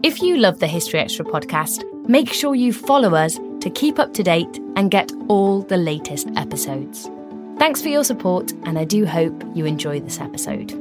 If you love the History Extra podcast, make sure you follow us to keep up to date and get all the latest episodes. Thanks for your support, and I do hope you enjoy this episode.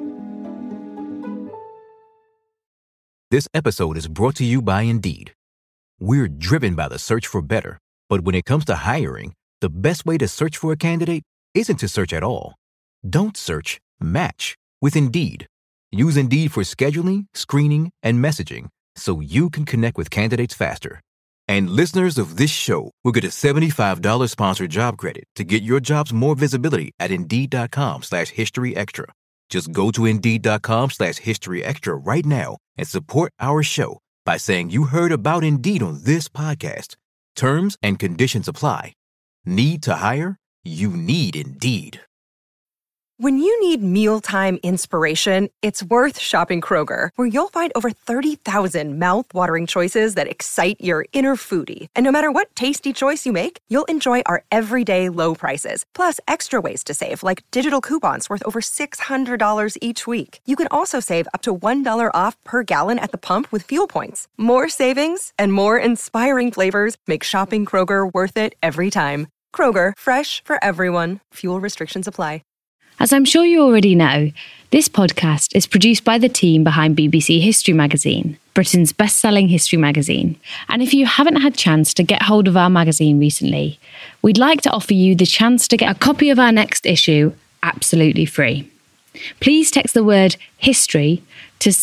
This episode is brought to you by Indeed. We're driven by the search for better, but when it comes to hiring, the best way to search for a candidate isn't to search at all. Don't search, match with Indeed. Use Indeed for scheduling, screening, and messaging so you can connect with candidates faster. And listeners of this show will get a $75 sponsored job credit to get your jobs more visibility at Indeed.com/HistoryExtra. Just go to Indeed.com/HistoryExtra right now and support our show by saying you heard about Indeed on this podcast. Terms and conditions apply. Need to hire? You need Indeed. When you need mealtime inspiration, it's worth shopping Kroger, where you'll find over 30,000 mouth-watering choices that excite your inner foodie. And no matter what tasty choice you make, you'll enjoy our everyday low prices, plus extra ways to save, like digital coupons worth over $600 each week. You can also save up to $1 off per gallon at the pump with fuel points. More savings and more inspiring flavors make shopping Kroger worth it every time. Kroger, fresh for everyone. Fuel restrictions apply. As I'm sure you already know, this podcast is produced by the team behind BBC History Magazine, Britain's best-selling history magazine. And if you haven't had a chance to get hold of our magazine recently, we'd like to offer you the chance to get a copy of our next issue absolutely free. Please text the word HISTORY to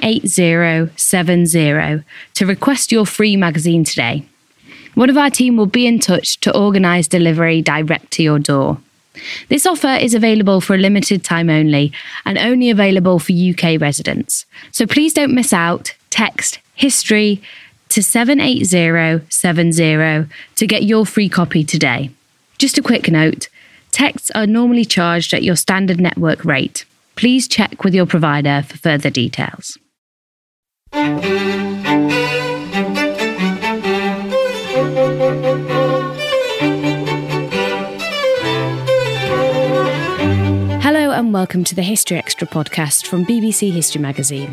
78070 to request your free magazine today. One of our team will be in touch to organise delivery direct to your door. This offer is available for a limited time only and only available for UK residents. So please don't miss out. Text HISTORY to 78070 to get your free copy today. Just a quick note, texts are normally charged at your standard network rate. Please check with your provider for further details. Hello and welcome to the History Extra podcast from BBC History Magazine.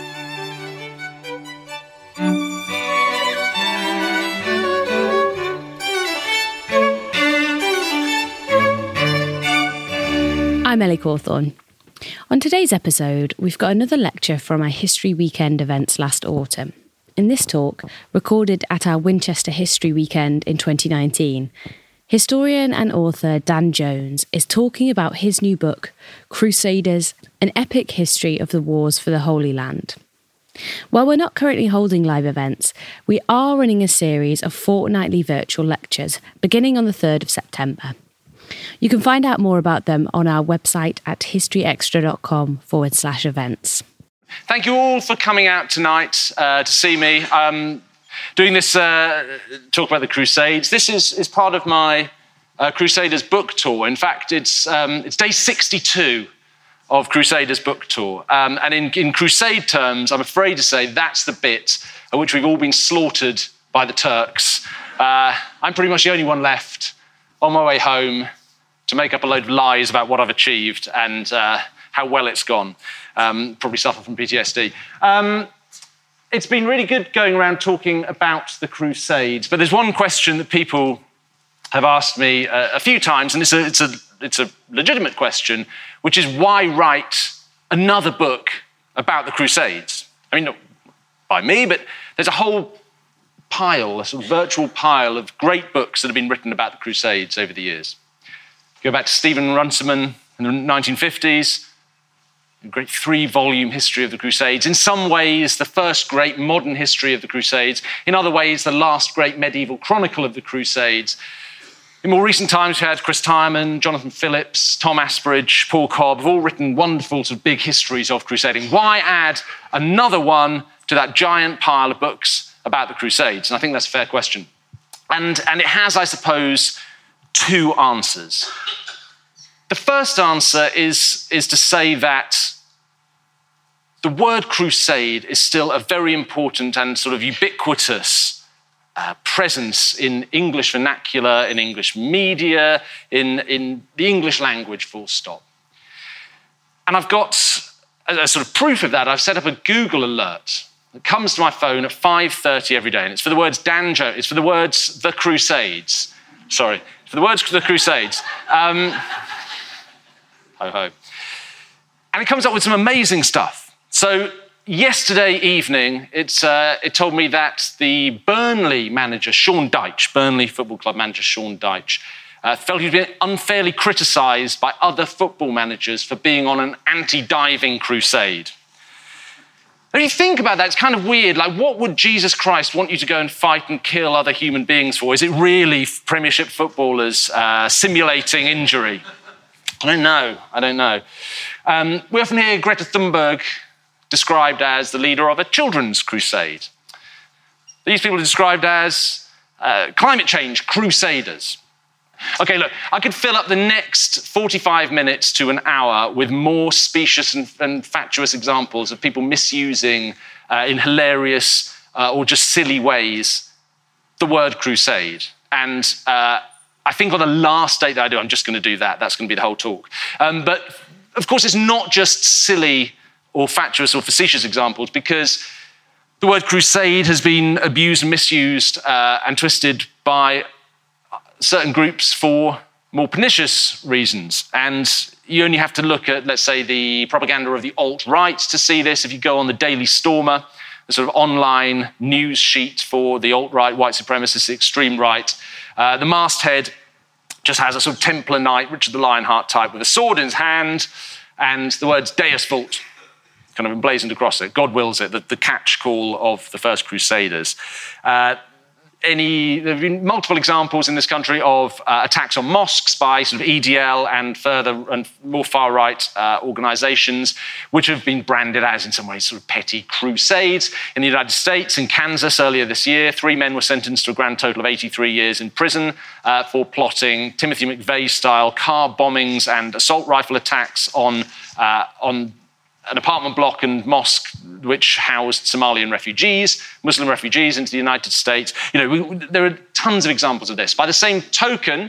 I'm Ellie Cawthorne. On today's episode, we've got another lecture from our History Weekend events last autumn. In this talk, recorded at our Winchester History Weekend in 2019, historian and author Dan Jones is talking about his new book, Crusaders, an epic history of the wars for the Holy Land. While we're not currently holding live events, we are running a series of fortnightly virtual lectures beginning on the 3rd of September. You can find out more about them on our website at historyextra.com/events. Thank you all for coming out tonight to see me. Doing this talk about the Crusades. This is part of my Crusaders book tour. In fact, it's day 62 of Crusaders book tour. And in Crusade terms, I'm afraid to say that's the bit at which we've all been slaughtered by the Turks. I'm pretty much the only one left on my way home to make up a load of lies about what I've achieved and how well it's gone. Probably suffer from PTSD. It's been really good going around talking about the Crusades, but there's one question that people have asked me a few times, and it's a legitimate question, which is why write another book about the Crusades? I mean, not by me, but there's a whole pile, a sort of virtual pile of great books that have been written about the Crusades over the years. Go back to Stephen Runciman in the 1950s, a great 3-volume history of the Crusades. In some ways, the first great modern history of the Crusades. In other ways, the last great medieval chronicle of the Crusades. In more recent times, we had Chris Tyerman, Jonathan Phillips, Tom Asbridge, Paul Cobb, have all written wonderful sort of big histories of crusading. Why add another one to that giant pile of books about the Crusades? And I think that's a fair question. And it has, I suppose, two answers. The first answer is to say that the word crusade is still a very important and sort of ubiquitous presence in English vernacular, in English media, in the English language, full stop. And I've got a sort of proof of that. I've set up a Google alert that comes to my phone at 5:30 every day, and it's for the words Dan Jones, it's for the words The Crusades. Sorry, for the words The Crusades. Ho, ho. And it comes up with some amazing stuff. So yesterday evening, it told me that the Burnley manager, Sean Dyche, Burnley Football Club manager Sean Dyche, felt he'd been unfairly criticised by other football managers for being on an anti-diving crusade. If you think about that, it's kind of weird. Like, what would Jesus Christ want you to go and fight and kill other human beings for? Is it really Premiership footballers simulating injury? I don't know. We often hear Greta Thunberg described as the leader of a children's crusade. These people are described as climate change crusaders. Okay, look, I could fill up the next 45 minutes to an hour with more specious and fatuous examples of people misusing in hilarious or just silly ways the word crusade. And I think on the last date that I do, I'm just going to do that. That's going to be the whole talk. But of course, it's not just silly or fatuous or facetious examples, because the word crusade has been abused and misused and twisted by certain groups for more pernicious reasons. And you only have to look at, let's say, the propaganda of the alt-right to see this. If you go on the Daily Stormer, the sort of online news sheet for the alt-right, white supremacists, the extreme right, the masthead just has a sort of Templar knight, Richard the Lionheart type, with a sword in his hand, and the words Deus Vult kind of emblazoned across it. God wills it, the catch call of the first Crusaders. There have been multiple examples in this country of attacks on mosques by sort of EDL and further and more far-right organisations, which have been branded as, in some ways, sort of petty crusades. In the United States, in Kansas earlier this year, 3 men were sentenced to a grand total of 83 years in prison for plotting Timothy McVeigh-style car bombings and assault rifle attacks on an apartment block and mosque which housed Somalian refugees, Muslim refugees into the United States. There are tons of examples of this. By the same token,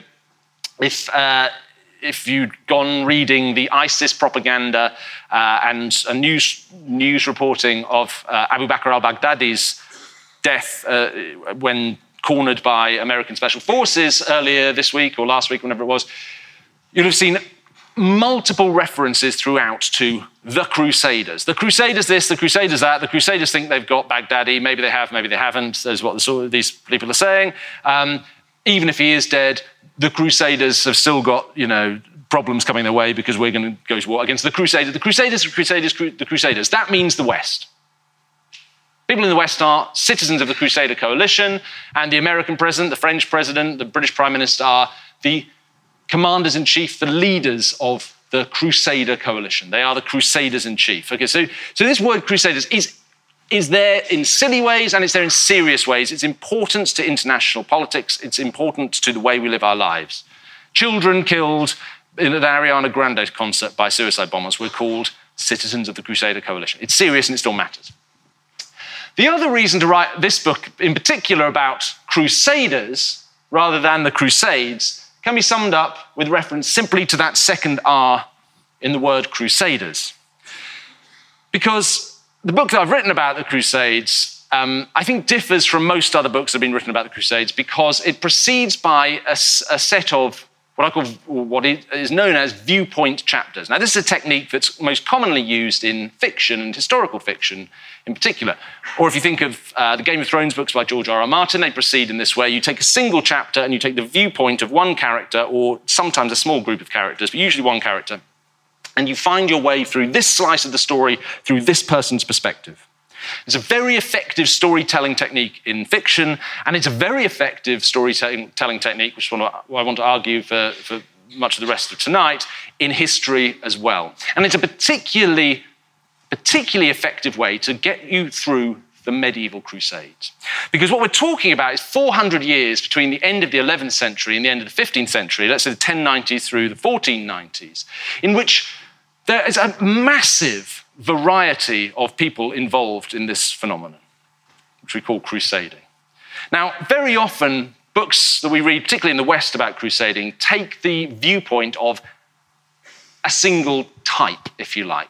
if you'd gone reading the ISIS propaganda and a news reporting of Abu Bakr al-Baghdadi's death when cornered by American special forces earlier this week or last week, whenever it was, you'd have seen multiple references throughout to the Crusaders. The Crusaders this, the Crusaders that, the Crusaders think they've got Baghdadi, maybe they have, maybe they haven't, that's what these people are saying. Even if he is dead, the Crusaders have still got, problems coming their way because we're going to go to war against the Crusaders. The Crusaders, the Crusaders. That means the West. People in the West are citizens of the Crusader coalition, and the American president, the French president, the British prime minister are the commanders-in-chief, the leaders of the Crusader coalition. They are the Crusaders-in-chief. Okay, so this word Crusaders is there in silly ways and it's there in serious ways. It's important to international politics. It's important to the way we live our lives. Children killed in an Ariana Grande concert by suicide bombers were called citizens of the Crusader coalition. It's serious and it still matters. The other reason to write this book, in particular about Crusaders rather than the Crusades, can be summed up with reference simply to that second R in the word Crusaders. Because the book that I've written about the Crusades, I think differs from most other books that have been written about the Crusades because it proceeds by a set of what is known as viewpoint chapters. Now, this is a technique that's most commonly used in fiction and historical fiction in particular. Or if you think of the Game of Thrones books by George R.R. Martin, they proceed in this way. You take a single chapter and you take the viewpoint of one character or sometimes a small group of characters, but usually one character, and you find your way through this slice of the story through this person's perspective. It's a very effective storytelling technique in fiction, and it's a very effective storytelling technique, which I want to argue for much of the rest of tonight, in history as well. And it's a particularly effective way to get you through the medieval Crusades. Because what we're talking about is 400 years between the end of the 11th century and the end of the 15th century, let's say the 1090s through the 1490s, in which there is a massive variety of people involved in this phenomenon, which we call crusading. Now, very often, books that we read, particularly in the West about crusading, take the viewpoint of a single type, if you like.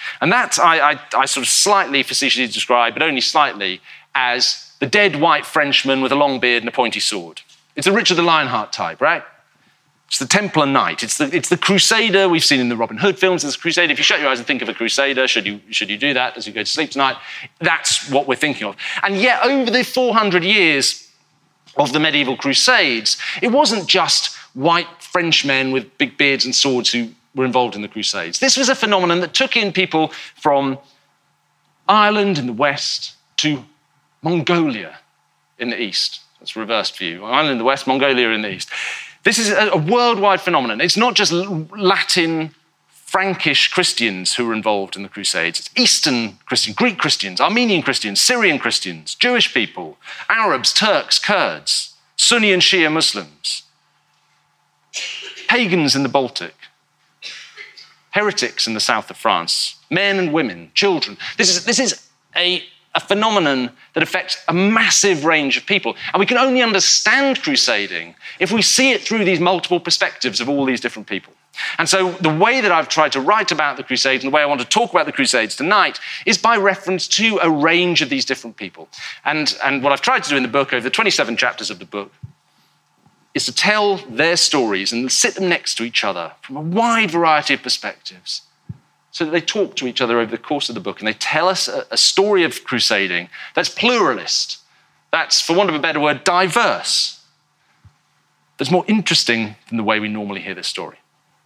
And that I sort of slightly facetiously describe, but only slightly, as the dead white Frenchman with a long beard and a pointy sword. It's the Richard the Lionheart type, right? It's the Templar Knight. It's the Crusader we've seen in the Robin Hood films. It's the Crusader. If you shut your eyes and think of a Crusader, should you do that as you go to sleep tonight? That's what we're thinking of. And yet, over the 400 years of the medieval Crusades, it wasn't just white Frenchmen with big beards and swords who were involved in the Crusades. This was a phenomenon that took in people from Ireland in the west to Mongolia in the east. That's reversed for you. Ireland in the west, Mongolia in the east. This is a worldwide phenomenon. It's not just Latin, Frankish Christians who were involved in the Crusades. It's Eastern Christians, Greek Christians, Armenian Christians, Syrian Christians, Jewish people, Arabs, Turks, Kurds, Sunni and Shia Muslims, pagans in the Baltic, heretics in the south of France, men and women, children. This is a phenomenon that affects a massive range of people. And we can only understand crusading if we see it through these multiple perspectives of all these different people. And so the way that I've tried to write about the Crusades and the way I want to talk about the Crusades tonight is by reference to a range of these different people. And what I've tried to do in the book, over the 27 chapters of the book, is to tell their stories and sit them next to each other from a wide variety of perspectives, so that they talk to each other over the course of the book and they tell us a story of crusading that's pluralist, that's, for want of a better word, diverse, that's more interesting than the way we normally hear this story.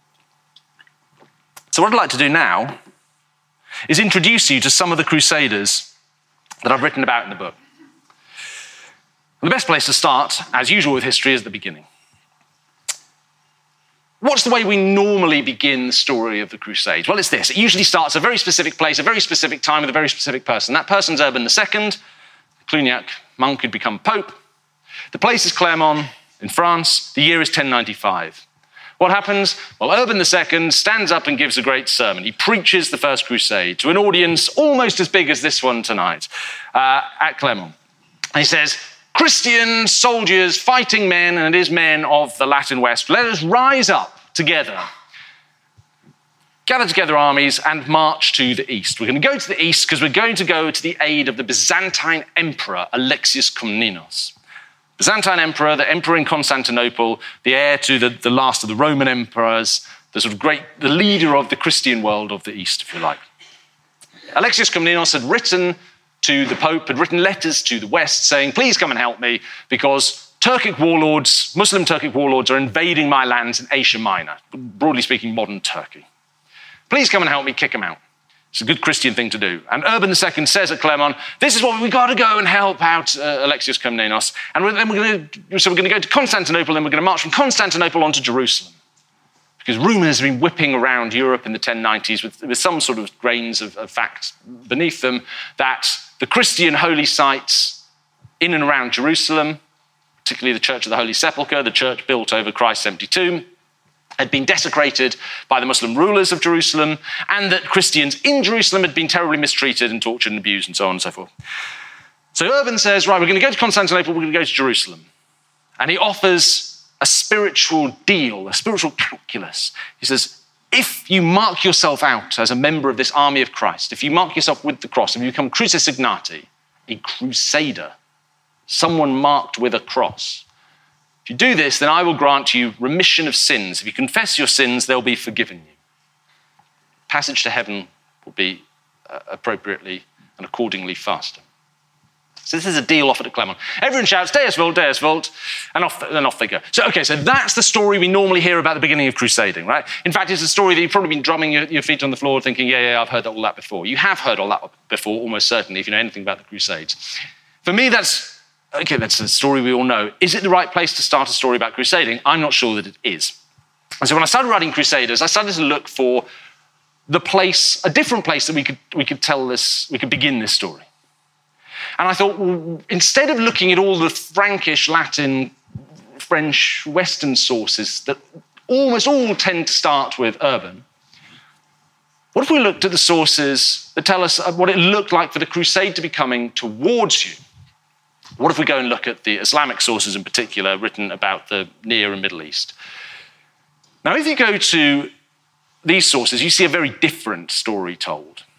So what I'd like to do now is introduce you to some of the crusaders that I've written about in the book. The best place to start, as usual with history, is the beginning. What's the way we normally begin the story of the Crusades? Well, it's this. It usually starts at a very specific place, a very specific time, with a very specific person. That person's Urban II, the Cluniac monk who'd become Pope. The place is Clermont in France. The year is 1095. What happens? Well, Urban II stands up and gives a great sermon. He preaches the First Crusade to an audience almost as big as this one tonight at Clermont. And he says, "Christian soldiers, fighting men, and it is men of the Latin West, let us rise up together, gather together armies and march to the east. We're going to go to the east because we're going to go to the aid of the Byzantine emperor, Alexius Komnenos. Byzantine emperor, the emperor in Constantinople, the heir to the last of the Roman emperors, the leader of the Christian world of the east, if you like. Alexius Komnenos had written to the Pope, had written letters to the West saying, please come and help me because Turkic warlords, Muslim Turkic warlords are invading my lands in Asia Minor, broadly speaking, modern Turkey. Please come and help me kick them out. It's a good Christian thing to do. And Urban II says at Clermont, this is what we've got to go and help out Alexius Komnenos. And then we're going to go to Constantinople, and we're going to march from Constantinople on to Jerusalem. Because rumours have been whipping around Europe in the 1090s with some sort of grains of fact beneath them that the Christian holy sites in and around Jerusalem, particularly the Church of the Holy Sepulchre, the church built over Christ's empty tomb, had been desecrated by the Muslim rulers of Jerusalem, and that Christians in Jerusalem had been terribly mistreated and tortured and abused and so on and so forth. So Urban says, right, we're going to go to Constantinople, we're going to go to Jerusalem. And he offers a spiritual deal, a spiritual calculus. He says, if you mark yourself out as a member of this army of Christ, if you mark yourself with the cross, if you become crucis signati, a crusader, someone marked with a cross, if you do this, then I will grant you remission of sins. If you confess your sins, they'll be forgiven you. Passage to heaven will be appropriately and accordingly faster. So this is a deal offered at Clermont. Everyone shouts, Deus vult, and off they go. So that's the story we normally hear about the beginning of crusading, right? In fact, it's a story that you've probably been drumming your feet on the floor thinking, yeah, I've heard all that before. You have heard all that before, almost certainly, if you know anything about the Crusades. For me, that's a story we all know. Is it the right place to start a story about crusading? I'm not sure that it is. And so when I started writing Crusaders, I started to look for the place, a different place that we could tell this, we could begin this story. And I thought, well, instead of looking at all the Frankish, Latin, French, Western sources that almost all tend to start with Urban, what if we looked at the sources that tell us what it looked like for the crusade to be coming towards you? What if we go and look at the Islamic sources in particular written about the Near and Middle East? Now, if you go to these sources, you see a very different story told.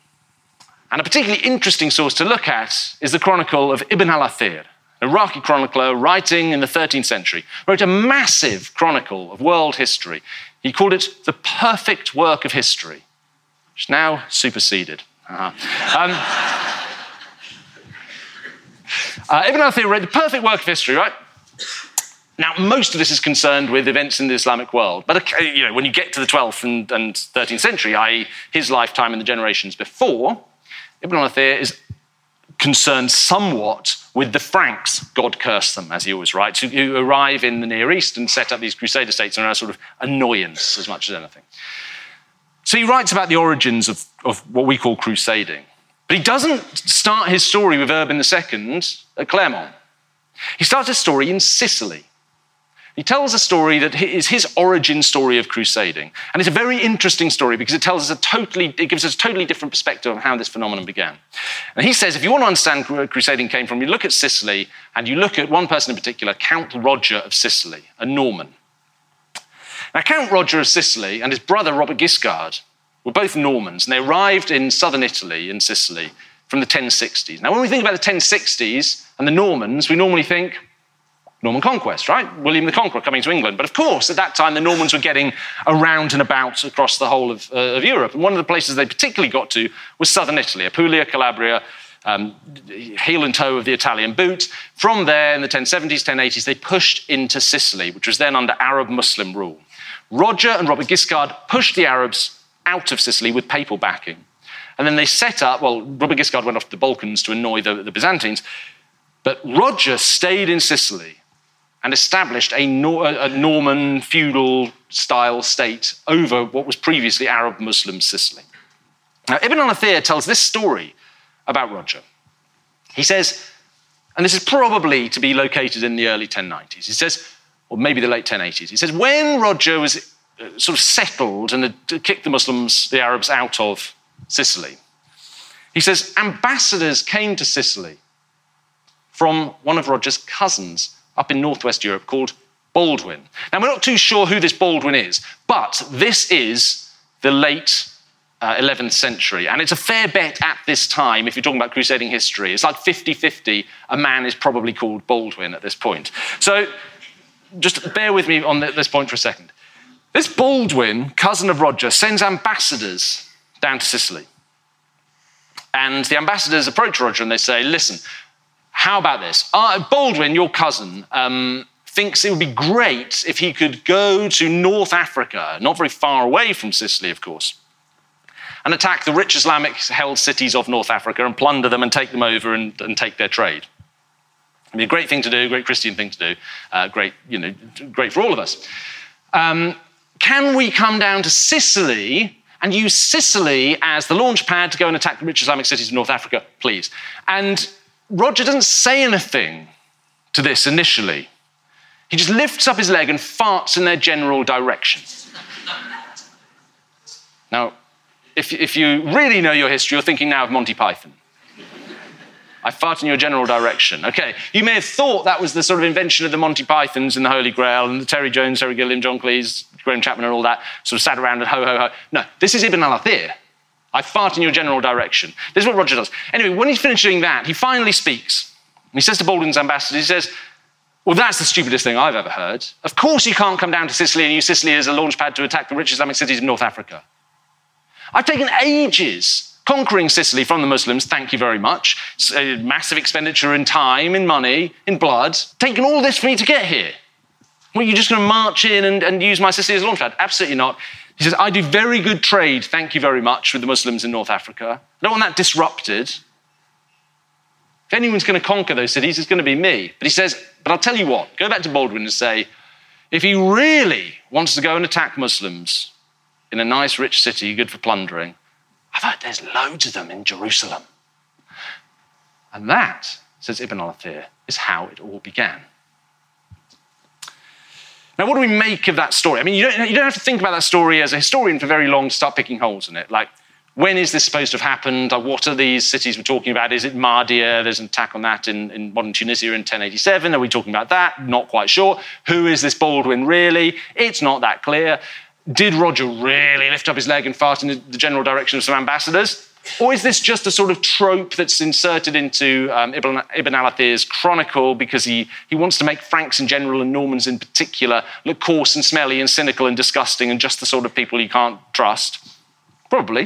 And a particularly interesting source to look at is the Chronicle of Ibn al-Athir, an Iraqi chronicler writing in the 13th century, wrote a massive chronicle of world history. He called it the perfect work of history, which is now superseded. Ibn al-Athir wrote the perfect work of history, right? Now, most of this is concerned with events in the Islamic world. But when you get to the 12th and 13th century, i.e. his lifetime and the generations before, Ibn al-Athir is concerned somewhat with the Franks, God curse them, as he always writes, who arrive in the Near East and set up these crusader states and are a sort of annoyance as much as anything. So he writes about the origins of what we call crusading. But he doesn't start his story with Urban II at Clermont. He starts his story in Sicily. He tells a story that is his origin story of crusading. And it's a very interesting story because it gives us a totally different perspective of how this phenomenon began. And he says, if you want to understand where crusading came from, you look at Sicily and you look at one person in particular, Count Roger of Sicily, a Norman. Now, Count Roger of Sicily and his brother Robert Guiscard were both Normans, and they arrived in southern Italy and Sicily from the 1060s. Now, when we think about the 1060s and the Normans, we normally think Norman conquest, right? William the Conqueror coming to England. But of course, at that time, the Normans were getting around and about across the whole of Europe. And one of the places they particularly got to was southern Italy, Apulia, Calabria, heel and toe of the Italian boot. From there, in the 1070s, 1080s, they pushed into Sicily, which was then under Arab-Muslim rule. Roger and Robert Guiscard pushed the Arabs out of Sicily with papal backing. And then they set up, Robert Guiscard went off to the Balkans to annoy the Byzantines, but Roger stayed in Sicily and established a Norman feudal-style state over what was previously Arab-Muslim Sicily. Now, Ibn al-Athir tells this story about Roger. He says, and this is probably to be located in the early 1090s, he says, or maybe the late 1080s, he says, when Roger was sort of settled and had kicked the Arabs out of Sicily, he says, ambassadors came to Sicily from one of Roger's cousins up in northwest Europe called Baldwin. Now, we're not too sure who this Baldwin is, but this is the late 11th century, and it's a fair bet at this time, if you're talking about crusading history. It's like 50-50, a man is probably called Baldwin at this point. So just bear with me on this point for a second. This Baldwin, cousin of Roger, sends ambassadors down to Sicily. And the ambassadors approach Roger and they say, listen, how about this? Baldwin, your cousin, thinks it would be great if he could go to North Africa, not very far away from Sicily, of course, and attack the rich Islamic-held cities of North Africa and plunder them and take them over and take their trade. It'd be a great thing to do, great Christian thing to do, great for all of us. Can we come down to Sicily and use Sicily as the launch pad to go and attack the rich Islamic cities of North Africa, please? And Roger doesn't say anything to this initially. He just lifts up his leg and farts in their general direction. Now, if you really know your history, you're thinking now of Monty Python. I fart in your general direction. Okay, you may have thought that was the sort of invention of the Monty Pythons and the Holy Grail and the Terry Jones, Terry Gilliam, John Cleese, Graham Chapman and all that, sort of sat around and ho, ho, ho. No, this is Ibn al-Athir. I fart in your general direction. This is what Roger does. Anyway, when he's finished doing that, he finally speaks. He says to Baldwin's ambassador, he says, well, that's the stupidest thing I've ever heard. Of course you can't come down to Sicily and use Sicily as a launch pad to attack the rich Islamic cities of North Africa. I've taken ages conquering Sicily from the Muslims, thank you very much. It's a massive expenditure in time, in money, in blood. Taken all this for me to get here. Well, you're just going to march in and use my Sicily as a launch pad? Absolutely not. He says, I do very good trade, thank you very much, with the Muslims in North Africa. I don't want that disrupted. If anyone's going to conquer those cities, it's going to be me. But he says, but I'll tell you what, go back to Baldwin and say, if he really wants to go and attack Muslims in a nice, rich city, good for plundering, I've heard there's loads of them in Jerusalem. And that, says Ibn al-Athir, is how it all began. Now, what do we make of that story? I mean, you don't have to think about that story as a historian for very long to start picking holes in it. Like, when is this supposed to have happened? What are these cities we're talking about? Is it Mahdia? There's an attack on that in modern Tunisia in 1087. Are we talking about that? Not quite sure. Who is this Baldwin really? It's not that clear. Did Roger really lift up his leg and fart in the general direction of some ambassadors? Or is this just a sort of trope that's inserted into Ibn al-Athir's chronicle because he wants to make Franks in general and Normans in particular look coarse and smelly and cynical and disgusting and just the sort of people you can't trust? Probably.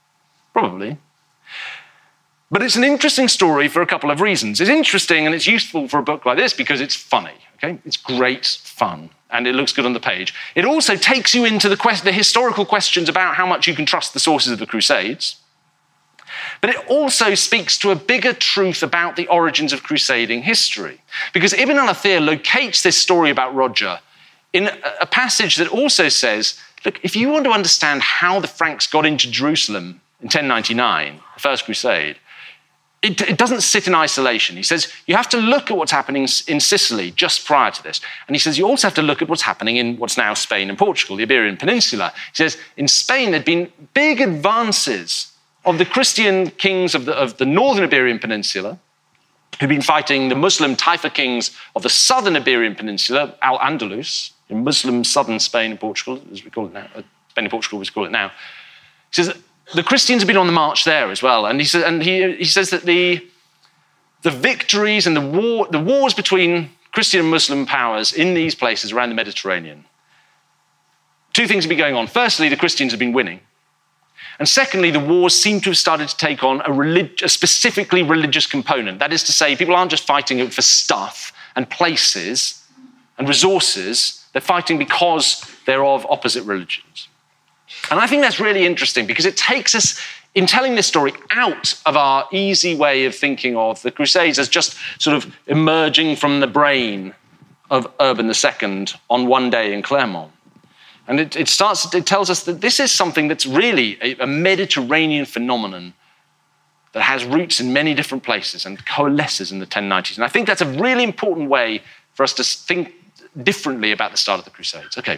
But it's an interesting story for a couple of reasons. It's interesting and it's useful for a book like this because it's funny, okay? It's great fun and it looks good on the page. It also takes you into the historical questions about how much you can trust the sources of the Crusades. But it also speaks to a bigger truth about the origins of crusading history. Because Ibn al-Athir locates this story about Roger in a passage that also says, look, if you want to understand how the Franks got into Jerusalem in 1099, the First Crusade, it doesn't sit in isolation. He says, you have to look at what's happening in Sicily just prior to this. And he says, you also have to look at what's happening in what's now Spain and Portugal, the Iberian Peninsula. He says, in Spain, there'd been big advances of the Christian kings of the northern Iberian Peninsula, who'd been fighting the Muslim Taifa kings of the southern Iberian Peninsula, Al-Andalus, in Muslim southern Spain and Portugal, as we call it now, Spain and Portugal, as we call it now. He says the Christians have been on the march there as well, and he says that the victories and the wars between Christian and Muslim powers in these places around the Mediterranean, two things have been going on. Firstly, the Christians have been winning. And secondly, the wars seem to have started to take on a specifically religious component. That is to say, people aren't just fighting for stuff and places and resources. They're fighting because they're of opposite religions. And I think that's really interesting because it takes us, in telling this story, out of our easy way of thinking of the Crusades as just sort of emerging from the brain of Urban II on one day in Clermont. And it tells us that this is something that's really a Mediterranean phenomenon that has roots in many different places and coalesces in the 1090s. And I think that's a really important way for us to think differently about the start of the Crusades. Okay.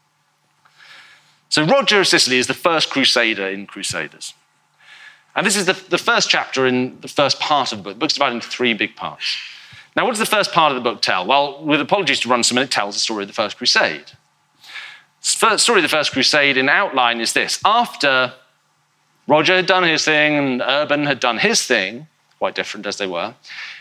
So Roger of Sicily is the first crusader in Crusaders. And this is the first chapter in the first part of the book. The book's divided into three big parts. Now, what does the first part of the book tell? Well, with apologies to Runciman, it tells the story of the First Crusade. The story of the First Crusade in outline is this. After Roger had done his thing and Urban had done his thing, quite different as they were,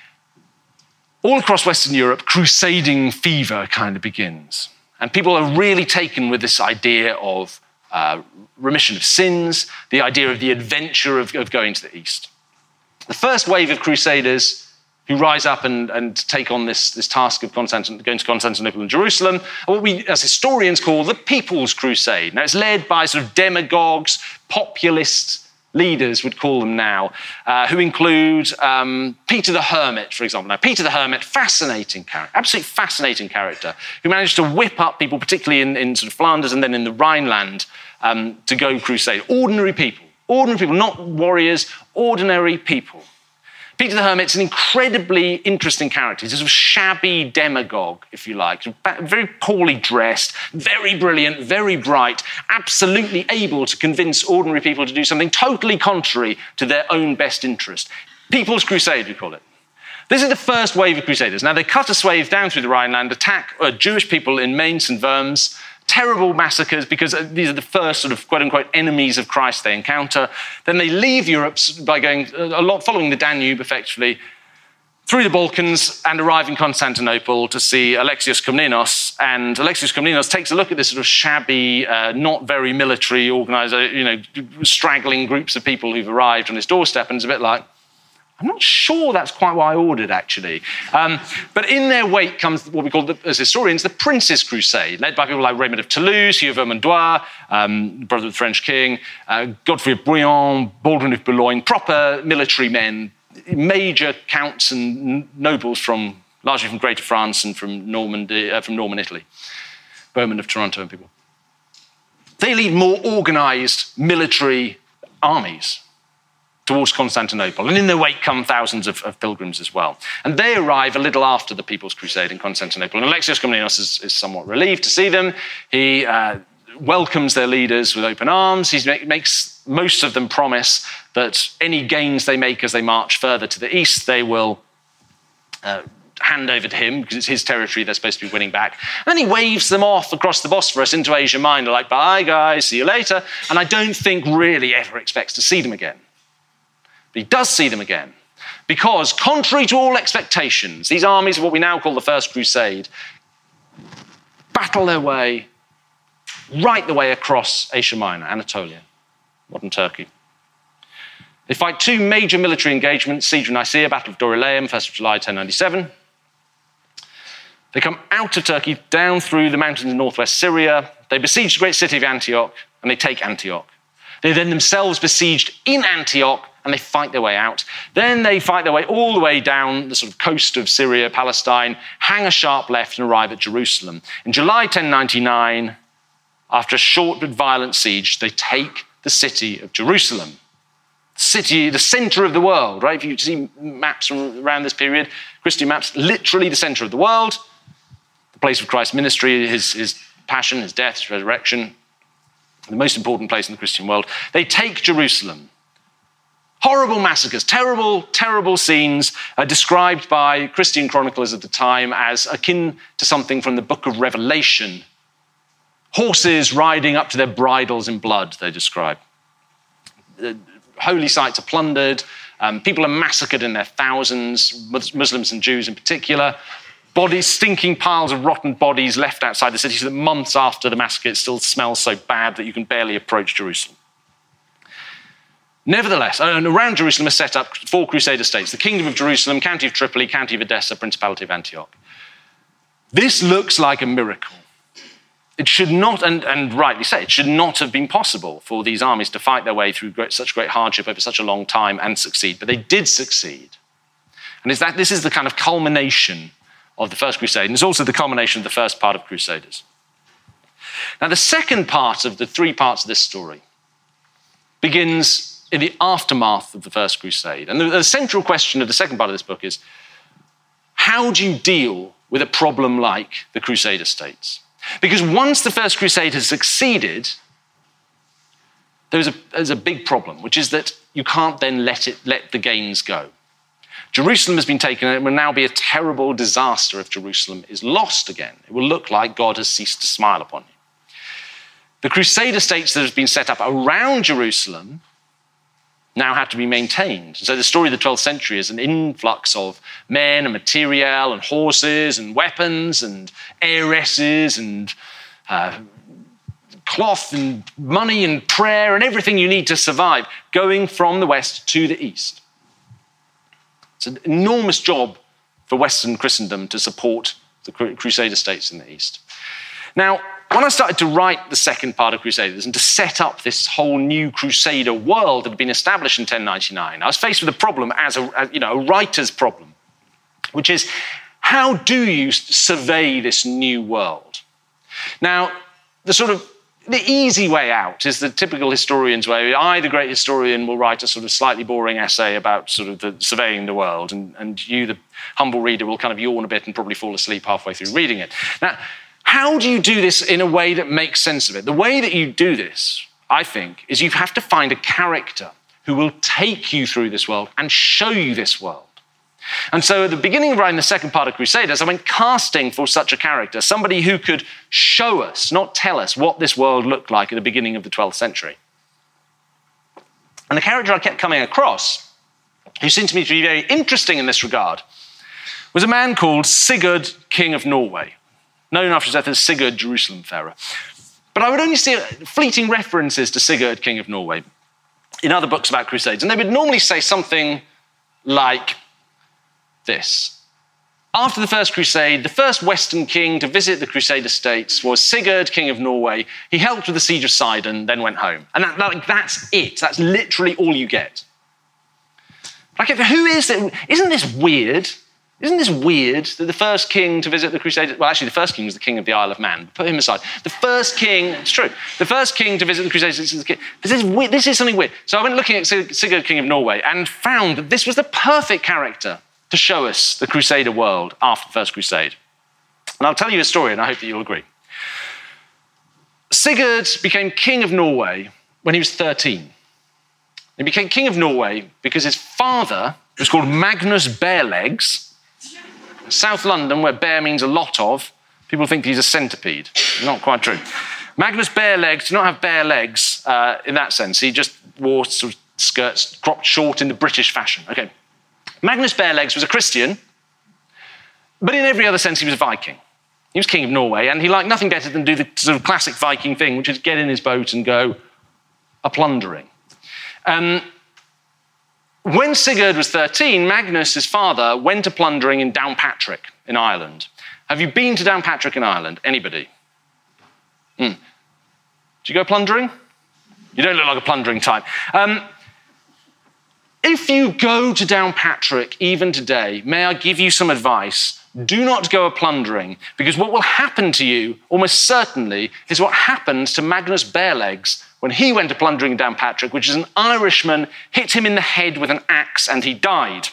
all across Western Europe, crusading fever kind of begins. And people are really taken with this idea of remission of sins, the idea of the adventure of going to the East. The first wave of crusaders who rise up and take on this task of going to Constantinople and Jerusalem, are what we, as historians, call the People's Crusade. Now, it's led by sort of demagogues, populist leaders, would call them now, who include Peter the Hermit, for example. Now, Peter the Hermit, fascinating character, absolutely fascinating character, who managed to whip up people, particularly in sort of Flanders and then in the Rhineland, to go crusade. Ordinary people, not warriors, ordinary people. Peter the Hermit's an incredibly interesting character. He's a sort of shabby demagogue, if you like, very poorly dressed, very brilliant, very bright, absolutely able to convince ordinary people to do something totally contrary to their own best interest. People's Crusade, we call it. This is the first wave of crusaders. Now, they cut a swathe down through the Rhineland, attack Jewish people in Mainz and Worms, terrible massacres because these are the first sort of quote-unquote enemies of Christ they encounter. Then they leave Europe by going following the Danube, effectively, through the Balkans and arrive in Constantinople to see Alexios Komnenos. And Alexios Komnenos takes a look at this sort of shabby, not very military organized, straggling groups of people who've arrived on his doorstep, and it's a bit like, I'm not sure that's quite what I ordered, actually. But in their wake comes what we call, as historians, the Prince's Crusade, led by people like Raymond of Toulouse, Hugh of Vermandois, brother of the French king, Godfrey of Bouillon, Baldwin of Boulogne, proper military men, major counts and nobles largely from Greater France and from Norman Italy, Bowman of Toronto and people. They lead more organised military armies towards Constantinople. And in their wake come thousands of pilgrims as well. And they arrive a little after the People's Crusade in Constantinople. And Alexios Komnenos is somewhat relieved to see them. He welcomes their leaders with open arms. He makes most of them promise that any gains they make as they march further to the east, they will hand over to him, because it's his territory they're supposed to be winning back. And then he waves them off across the Bosphorus into Asia Minor, like, bye guys, see you later. And I don't think really ever expects to see them again. But he does see them again because, contrary to all expectations, these armies of what we now call the First Crusade battle their way right the way across Asia Minor, Anatolia, modern Turkey. They fight two major military engagements, Siege of Nicaea, Battle of Dorylaeum, 1st of July 1097. They come out of Turkey, down through the mountains in northwest Syria. They besiege the great city of Antioch, and they take Antioch. They then themselves besieged in Antioch, and they fight their way out. Then they fight their way all the way down the sort of coast of Syria, Palestine, hang a sharp left and arrive at Jerusalem. In July 1099, after a short but violent siege, they take the city of Jerusalem. City, the center of the world, right? If you see maps from around this period, Christian maps, literally the center of the world, the place of Christ's ministry, his passion, his death, his resurrection, the most important place in the Christian world. They take Jerusalem. Horrible massacres, terrible, terrible scenes described by Christian chroniclers of the time as akin to something from the book of Revelation. Horses riding up to their bridles in blood, they describe. Holy sites are plundered. People are massacred in their thousands, Muslims and Jews in particular. Bodies, stinking piles of rotten bodies left outside the city so that months after the massacre it still smells so bad that you can barely approach Jerusalem. Nevertheless, around Jerusalem are set up 4 Crusader states: the Kingdom of Jerusalem, County of Tripoli, County of Edessa, Principality of Antioch. This looks like a miracle. It should not, and rightly so, it should not have been possible for these armies to fight their way through such great hardship over such a long time and succeed, but they did succeed. And this is the kind of culmination of the First Crusade, and it's also the culmination of the first part of Crusaders. Now, the second part of the 3 parts of this story begins in the aftermath of the First Crusade. And the central question of the second part of this book is, how do you deal with a problem like the Crusader states? Because once the First Crusade has succeeded, there's a big problem, which is that you can't then let the gains go. Jerusalem has been taken, and it will now be a terrible disaster if Jerusalem is lost again. It will look like God has ceased to smile upon you. The Crusader states that have been set up around Jerusalem now had to be maintained. So the story of the 12th century is an influx of men and material and horses and weapons and heiresses and cloth and money and prayer and everything you need to survive going from the west to the east. It's an enormous job for Western Christendom to support the Crusader states in the east. Now, when I started to write the second part of Crusaders and to set up this whole new Crusader world that had been established in 1099, I was faced with a problem as a writer's problem, which is, how do you survey this new world? Now, the easy way out is the typical historian's way. I, the great historian, will write a sort of slightly boring essay about sort of surveying the world, and you, the humble reader, will kind of yawn a bit and probably fall asleep halfway through reading it. Now, how do you do this in a way that makes sense of it? The way that you do this, I think, is you have to find a character who will take you through this world and show you this world. And so at the beginning of writing the second part of Crusaders, I went casting for such a character, somebody who could show us, not tell us, what this world looked like at the beginning of the 12th century. And the character I kept coming across, who seemed to me to be very interesting in this regard, was a man called Sigurd, King of Norway, known after his death as Sigurd, Jerusalem Farer. But I would only see fleeting references to Sigurd, King of Norway, in other books about Crusades, and they would normally say something like this. After the First Crusade, the first Western king to visit the Crusader states was Sigurd, King of Norway. He helped with the siege of Sidon, then went home. And that's it. That's literally all you get. Like, who is it? Isn't this weird? Isn't this weird that the first king to visit the Crusaders, well, actually, the first king was the king of the Isle of Man. Put him aside. The first king, it's true, the first king to visit the Crusaders is the king. This is something weird. So I went looking at Sigurd, King of Norway, and found that this was the perfect character to show us the Crusader world after the First Crusade. And I'll tell you a story, and I hope that you'll agree. Sigurd became king of Norway when he was 13. He became king of Norway because his father was called Magnus Barelegs. South London, where bear means a lot of, people think he's a centipede. Not quite true. Magnus Barelegs did not have bare legs in that sense. He just wore sort of skirts cropped short in the British fashion. Okay. Magnus Barelegs was a Christian, but in every other sense he was a Viking. He was king of Norway, and he liked nothing better than do the sort of classic Viking thing, which is get in his boat and go a-plundering. When Sigurd was 13, Magnus, his father, went a-plundering in Downpatrick in Ireland. Have you been to Downpatrick in Ireland? Anybody? Did you go plundering? You don't look like a plundering type. If you go to Downpatrick even today, may I give you some advice? Do not go a-plundering, because what will happen to you, almost certainly, is what happened to Magnus Barelegs when he went a-plundering in Downpatrick, which is an Irishman hit him in the head with an axe and he died.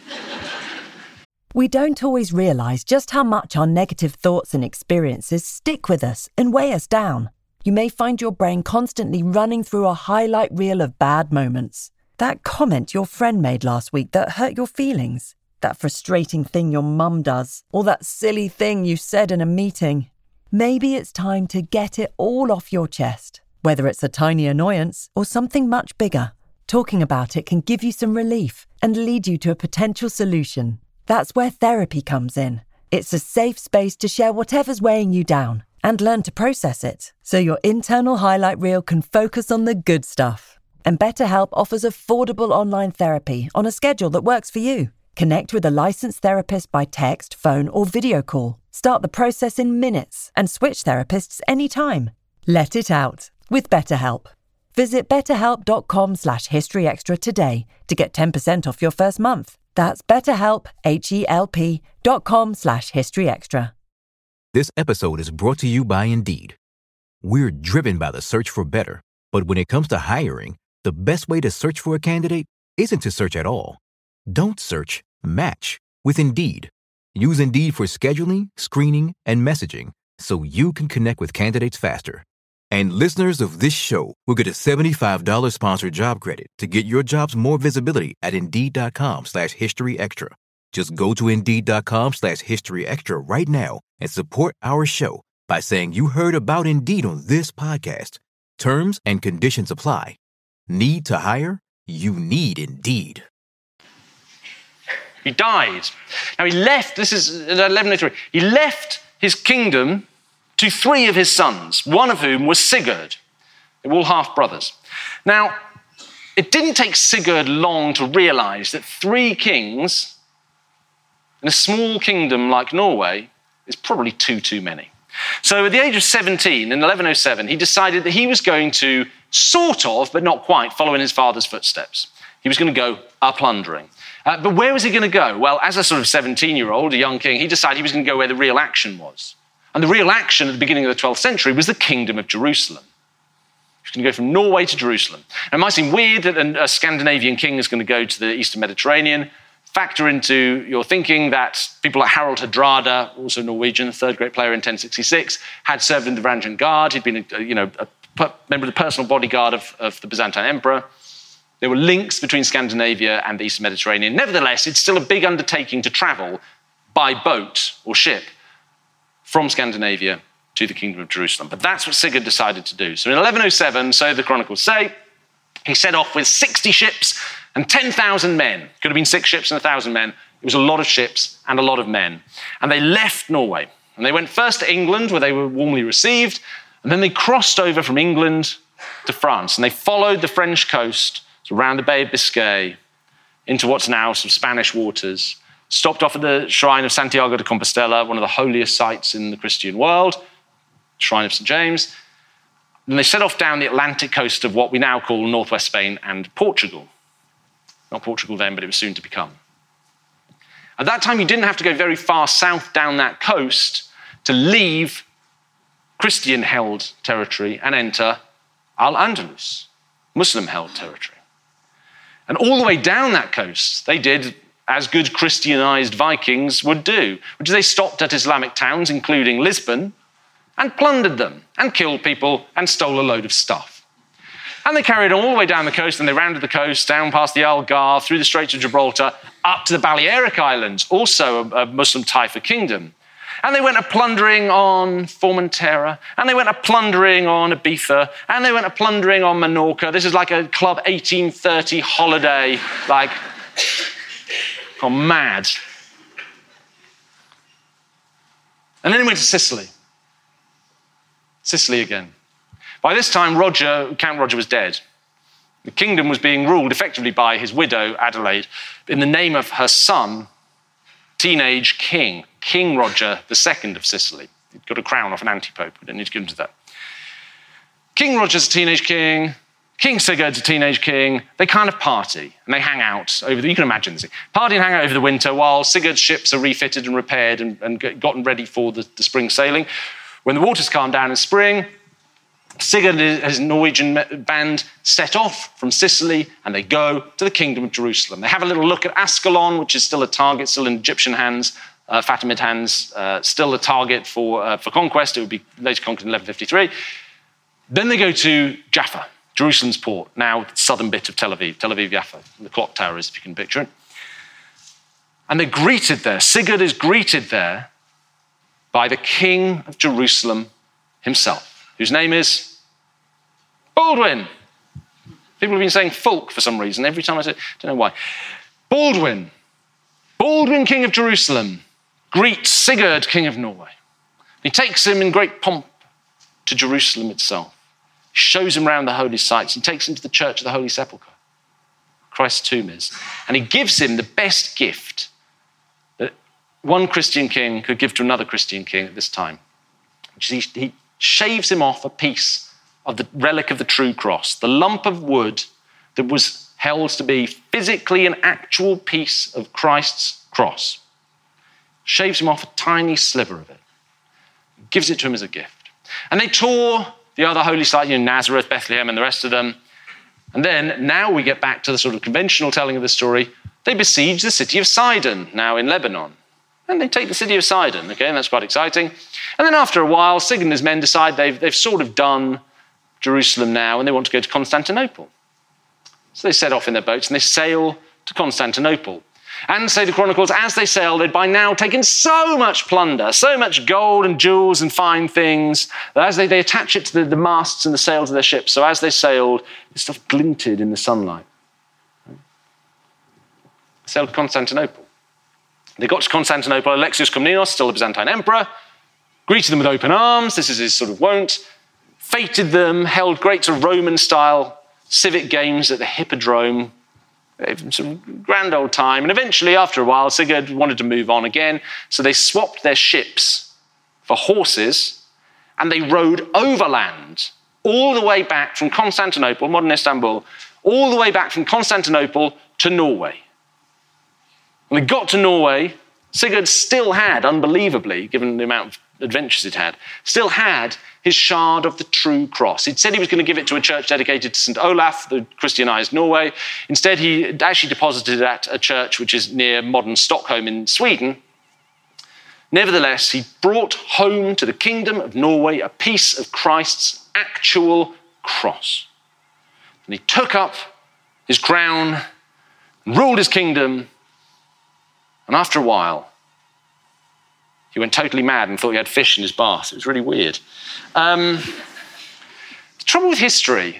We don't always realise just how much our negative thoughts and experiences stick with us and weigh us down. You may find your brain constantly running through a highlight reel of bad moments. That comment your friend made last week that hurt your feelings. That frustrating thing your mum does. Or that silly thing you said in a meeting. Maybe it's time to get it all off your chest. Whether it's a tiny annoyance or something much bigger, talking about it can give you some relief and lead you to a potential solution. That's where therapy comes in. It's a safe space to share whatever's weighing you down and learn to process it, so your internal highlight reel can focus on the good stuff. And BetterHelp offers affordable online therapy on a schedule that works for you. Connect with a licensed therapist by text, phone, or video call. Start the process in minutes and switch therapists anytime. Let it out with BetterHelp. Visit betterhelp.com/historyextra today to get 10% off your first month. That's BetterHelp, HELP.com/historyextra. This episode is brought to you by Indeed. We're driven by the search for better, but when it comes to hiring, the best way to search for a candidate isn't to search at all. Don't search, match with Indeed. Use Indeed for scheduling, screening, and messaging so you can connect with candidates faster. And listeners of this show will get a $75 sponsored job credit to get your jobs more visibility at Indeed.com/historyextra. Just go to Indeed.com/historyextra right now and support our show by saying you heard about Indeed on this podcast. Terms and conditions apply. Need to hire? You need Indeed. He died. Now he left, this is 1103, he left his kingdom to 3 of his sons, one of whom was Sigurd. They were all half-brothers. Now, it didn't take Sigurd long to realise that 3 kings in a small kingdom like Norway is probably too many. So at the age of 17, in 1107, he decided that he was going to sort of, but not quite, follow in his father's footsteps. He was going to go a-plundering. But where was he going to go? Well, as a sort of 17-year-old, a young king, he decided he was going to go where the real action was. And the real action at the beginning of the 12th century was the Kingdom of Jerusalem. He was going to go from Norway to Jerusalem. Now, it might seem weird that a Scandinavian king is going to go to the Eastern Mediterranean. Factor into your thinking that people like Harald Hardrada, also Norwegian, third great player in 1066, had served in the Varangian Guard. He'd been a member of the personal bodyguard of the Byzantine emperor. There were links between Scandinavia and the Eastern Mediterranean. Nevertheless, it's still a big undertaking to travel by boat or ship from Scandinavia to the Kingdom of Jerusalem. But that's what Sigurd decided to do. So in 1107, so the chronicles say, he set off with 60 ships and 10,000 men. Could have been 6 ships and 1,000 men. It was a lot of ships and a lot of men. And they left Norway. And they went first to England, where they were warmly received. And then they crossed over from England to France. And they followed the French coast around the Bay of Biscay into what's now some Spanish waters, stopped off at the shrine of Santiago de Compostela, one of the holiest sites in the Christian world, shrine of St. James. Then they set off down the Atlantic coast of what we now call northwest Spain and Portugal. Not Portugal then, but it was soon to become. At that time, you didn't have to go very far south down that coast to leave Christian-held territory and enter Al-Andalus, Muslim-held territory. And all the way down that coast, they did as good Christianized Vikings would do, which is they stopped at Islamic towns, including Lisbon, and plundered them, and killed people, and stole a load of stuff. And they carried on all the way down the coast, and they rounded the coast, down past the Algarve, through the Straits of Gibraltar, up to the Balearic Islands, also a Muslim Taifa kingdom. And they went a-plundering on Formentera, and they went a-plundering on Ibiza, and they went a-plundering on Menorca. This is like a Club 1830 holiday, like, gone mad. And then they went to Sicily. Sicily again. By this time, Count Roger was dead. The kingdom was being ruled effectively by his widow, Adelaide, in the name of her son, teenage king, King Roger II of Sicily. He'd got a crown off an anti-pope. We don't need to get into that. King Roger's a teenage king. King Sigurd's a teenage king. They kind of party and they hang out you can imagine this. Party and hang out over the winter while Sigurd's ships are refitted and repaired and gotten ready for the spring sailing. When the waters calm down in spring, Sigurd and his Norwegian band set off from Sicily and they go to the Kingdom of Jerusalem. They have a little look at Ascalon, which is still a target, still in Egyptian hands, Fatimid hands, still a target for conquest. It would be later conquered in 1153. Then they go to Jaffa, Jerusalem's port, now the southern bit of Tel Aviv Jaffa, the clock tower is, if you can picture it. And they're greeted there. Sigurd is greeted there by the King of Jerusalem himself, whose name is Baldwin. People have been saying Fulk for some reason. Every time I say it, I don't know why. Baldwin, King of Jerusalem, greets Sigurd, King of Norway. He takes him in great pomp to Jerusalem itself. He shows him around the holy sites. He takes him to the Church of the Holy Sepulchre. Christ's tomb is. And he gives him the best gift that one Christian king could give to another Christian king at this time. He shaves him off a piece of the relic of the true cross, the lump of wood that was held to be physically an actual piece of Christ's cross. Shaves him off a tiny sliver of it, gives it to him as a gift. And they tour the other holy sites, Nazareth, Bethlehem, and the rest of them. And then, now we get back to the sort of conventional telling of the story. They besiege the city of Sidon, now in Lebanon. And they take the city of Sidon, okay, and that's quite exciting. And then after a while, Sigurd and his men decide they've sort of done Jerusalem now, and they want to go to Constantinople. So they set off in their boats, and they sail to Constantinople. And, say the chronicles, as they sailed, they'd by now taken so much plunder, so much gold and jewels and fine things, that as they attach it to the masts and the sails of their ships, so as they sailed, this stuff glinted in the sunlight. They sailed to Constantinople. They got to Constantinople. Alexius Komnenos, still the Byzantine emperor, greeted them with open arms. This is his sort of wont. Feted them, held great sort of Roman-style civic games at the Hippodrome. Some grand old time. And eventually, after a while, Sigurd wanted to move on again. So they swapped their ships for horses and they rode overland all the way back from Constantinople, modern Istanbul, all the way back from Constantinople to Norway. When they got to Norway, Sigurd still had, unbelievably, given the amount of adventures he'd had, still had his shard of the true cross. He'd said he was going to give it to a church dedicated to St. Olaf, the Christianized Norway. Instead, he actually deposited it at a church which is near modern Stockholm in Sweden. Nevertheless, he brought home to the kingdom of Norway a piece of Christ's actual cross. And he took up his crown and ruled his kingdom. And after a while, he went totally mad and thought he had fish in his bath. It was really weird. The trouble with history,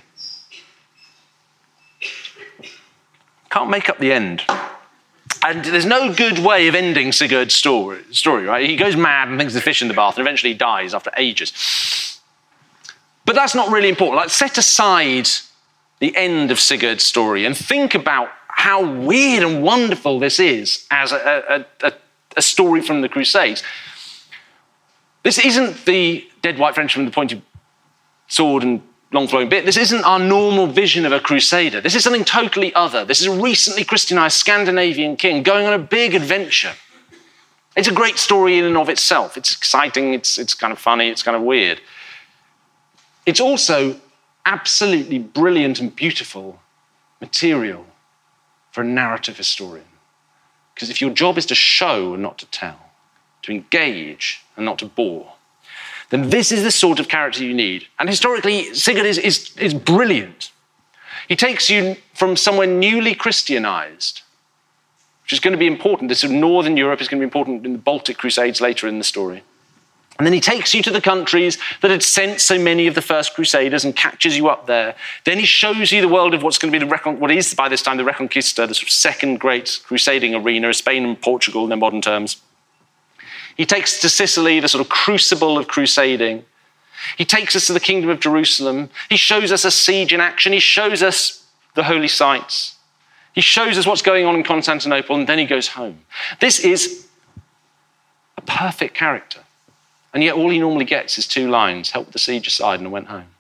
can't make up the end. And there's no good way of ending Sigurd's story, right? He goes mad and thinks there's fish in the bath and eventually he dies after ages. But that's not really important. Like, set aside the end of Sigurd's story and think about how weird and wonderful this is as a story from the Crusades. This isn't the dead white Frenchman with the pointed sword and long flowing beard. This isn't our normal vision of a crusader. This is something totally other. This is a recently Christianized Scandinavian king going on a big adventure. It's a great story in and of itself. It's exciting, it's kind of funny, it's kind of weird. It's also absolutely brilliant and beautiful material for a narrative historian. Because if your job is to show and not to tell, to engage and not to bore, then this is the sort of character you need. And historically, Sigurd is brilliant. He takes you from somewhere newly Christianized which is going to be important. This sort of northern Europe is going to be important in the Baltic Crusades later in the story. And then he takes you to the countries that had sent so many of the first Crusaders and catches you up there. Then he shows you the world of what's going to be what is by this time the Reconquista, the sort of second great crusading arena of Spain and Portugal in their modern terms. He takes us to Sicily, the sort of crucible of crusading. He takes us to the Kingdom of Jerusalem. He shows us a siege in action. He shows us the holy sites. He shows us what's going on in Constantinople, and then he goes home. This is a perfect character. And yet all he normally gets is 2 lines, helped the siege aside and went home.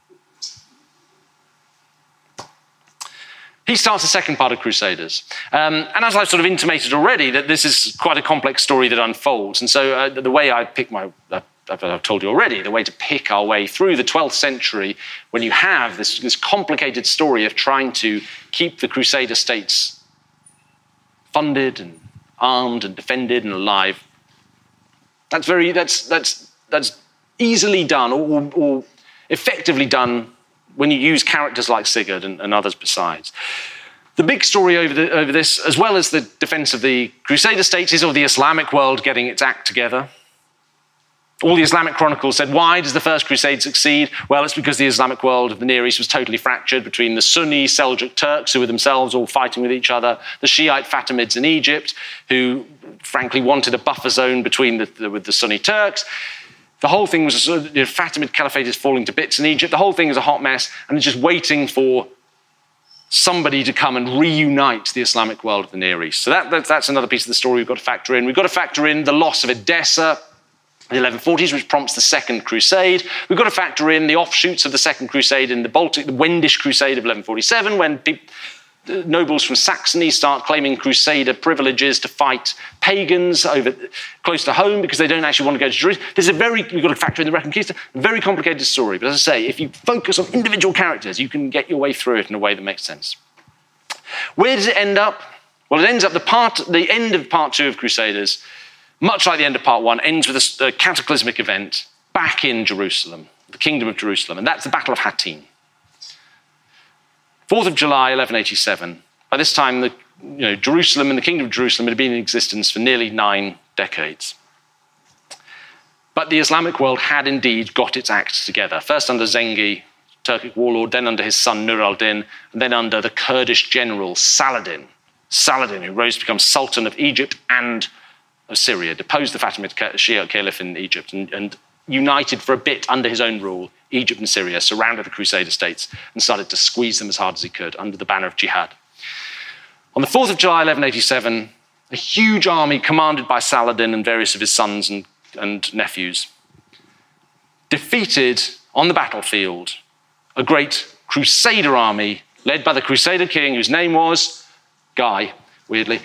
He starts the second part of Crusaders. And as I've sort of intimated already, that this is quite a complex story that unfolds. And so the way I pick I've told you already, the way to pick our way through the 12th century, when you have this complicated story of trying to keep the Crusader states funded and armed and defended and alive, that's easily done or effectively done when you use characters like Sigurd and others besides. The big story over this, as well as the defense of the Crusader states, is of the Islamic world getting its act together. All the Islamic chronicles said, why does the First Crusade succeed? Well, it's because the Islamic world of the Near East was totally fractured between the Sunni Seljuk Turks, who were themselves all fighting with each other, the Shiite Fatimids in Egypt, who frankly wanted a buffer zone between with the Sunni Turks. The whole thing was, Fatimid Caliphate is falling to bits in Egypt. The whole thing is a hot mess, and it's just waiting for somebody to come and reunite the Islamic world of the Near East. So that's another piece of the story we've got to factor in. We've got to factor in the loss of Edessa in the 1140s, which prompts the Second Crusade. We've got to factor in the offshoots of the Second Crusade in the Baltic, the Wendish Crusade of 1147, when nobles from Saxony start claiming Crusader privileges to fight pagans over close to home because they don't actually want to go to Jerusalem. You've got to factor in the Reconquista, a very complicated story. But as I say, if you focus on individual characters, you can get your way through it in a way that makes sense. Where does it end up? Well, it ends up the end of part 2 of Crusaders, much like the end of part 1, ends with a cataclysmic event back in Jerusalem, the Kingdom of Jerusalem, and that's the Battle of Hattin. 4th of July, 1187. By this time, Jerusalem and the Kingdom of Jerusalem had been in existence for nearly 9 decades. But the Islamic world had indeed got its act together, first under Zengi, Turkic warlord, then under his son Nur al-Din, and then under the Kurdish general Saladin, who rose to become Sultan of Egypt and of Syria, deposed the Fatimid Shiite Caliph in Egypt, and united for a bit under his own rule Egypt and Syria, surrounded the Crusader states and started to squeeze them as hard as he could under the banner of jihad. On the 4th of July, 1187, a huge army commanded by Saladin and various of his sons and nephews defeated on the battlefield a great Crusader army led by the Crusader king, whose name was Guy, weirdly.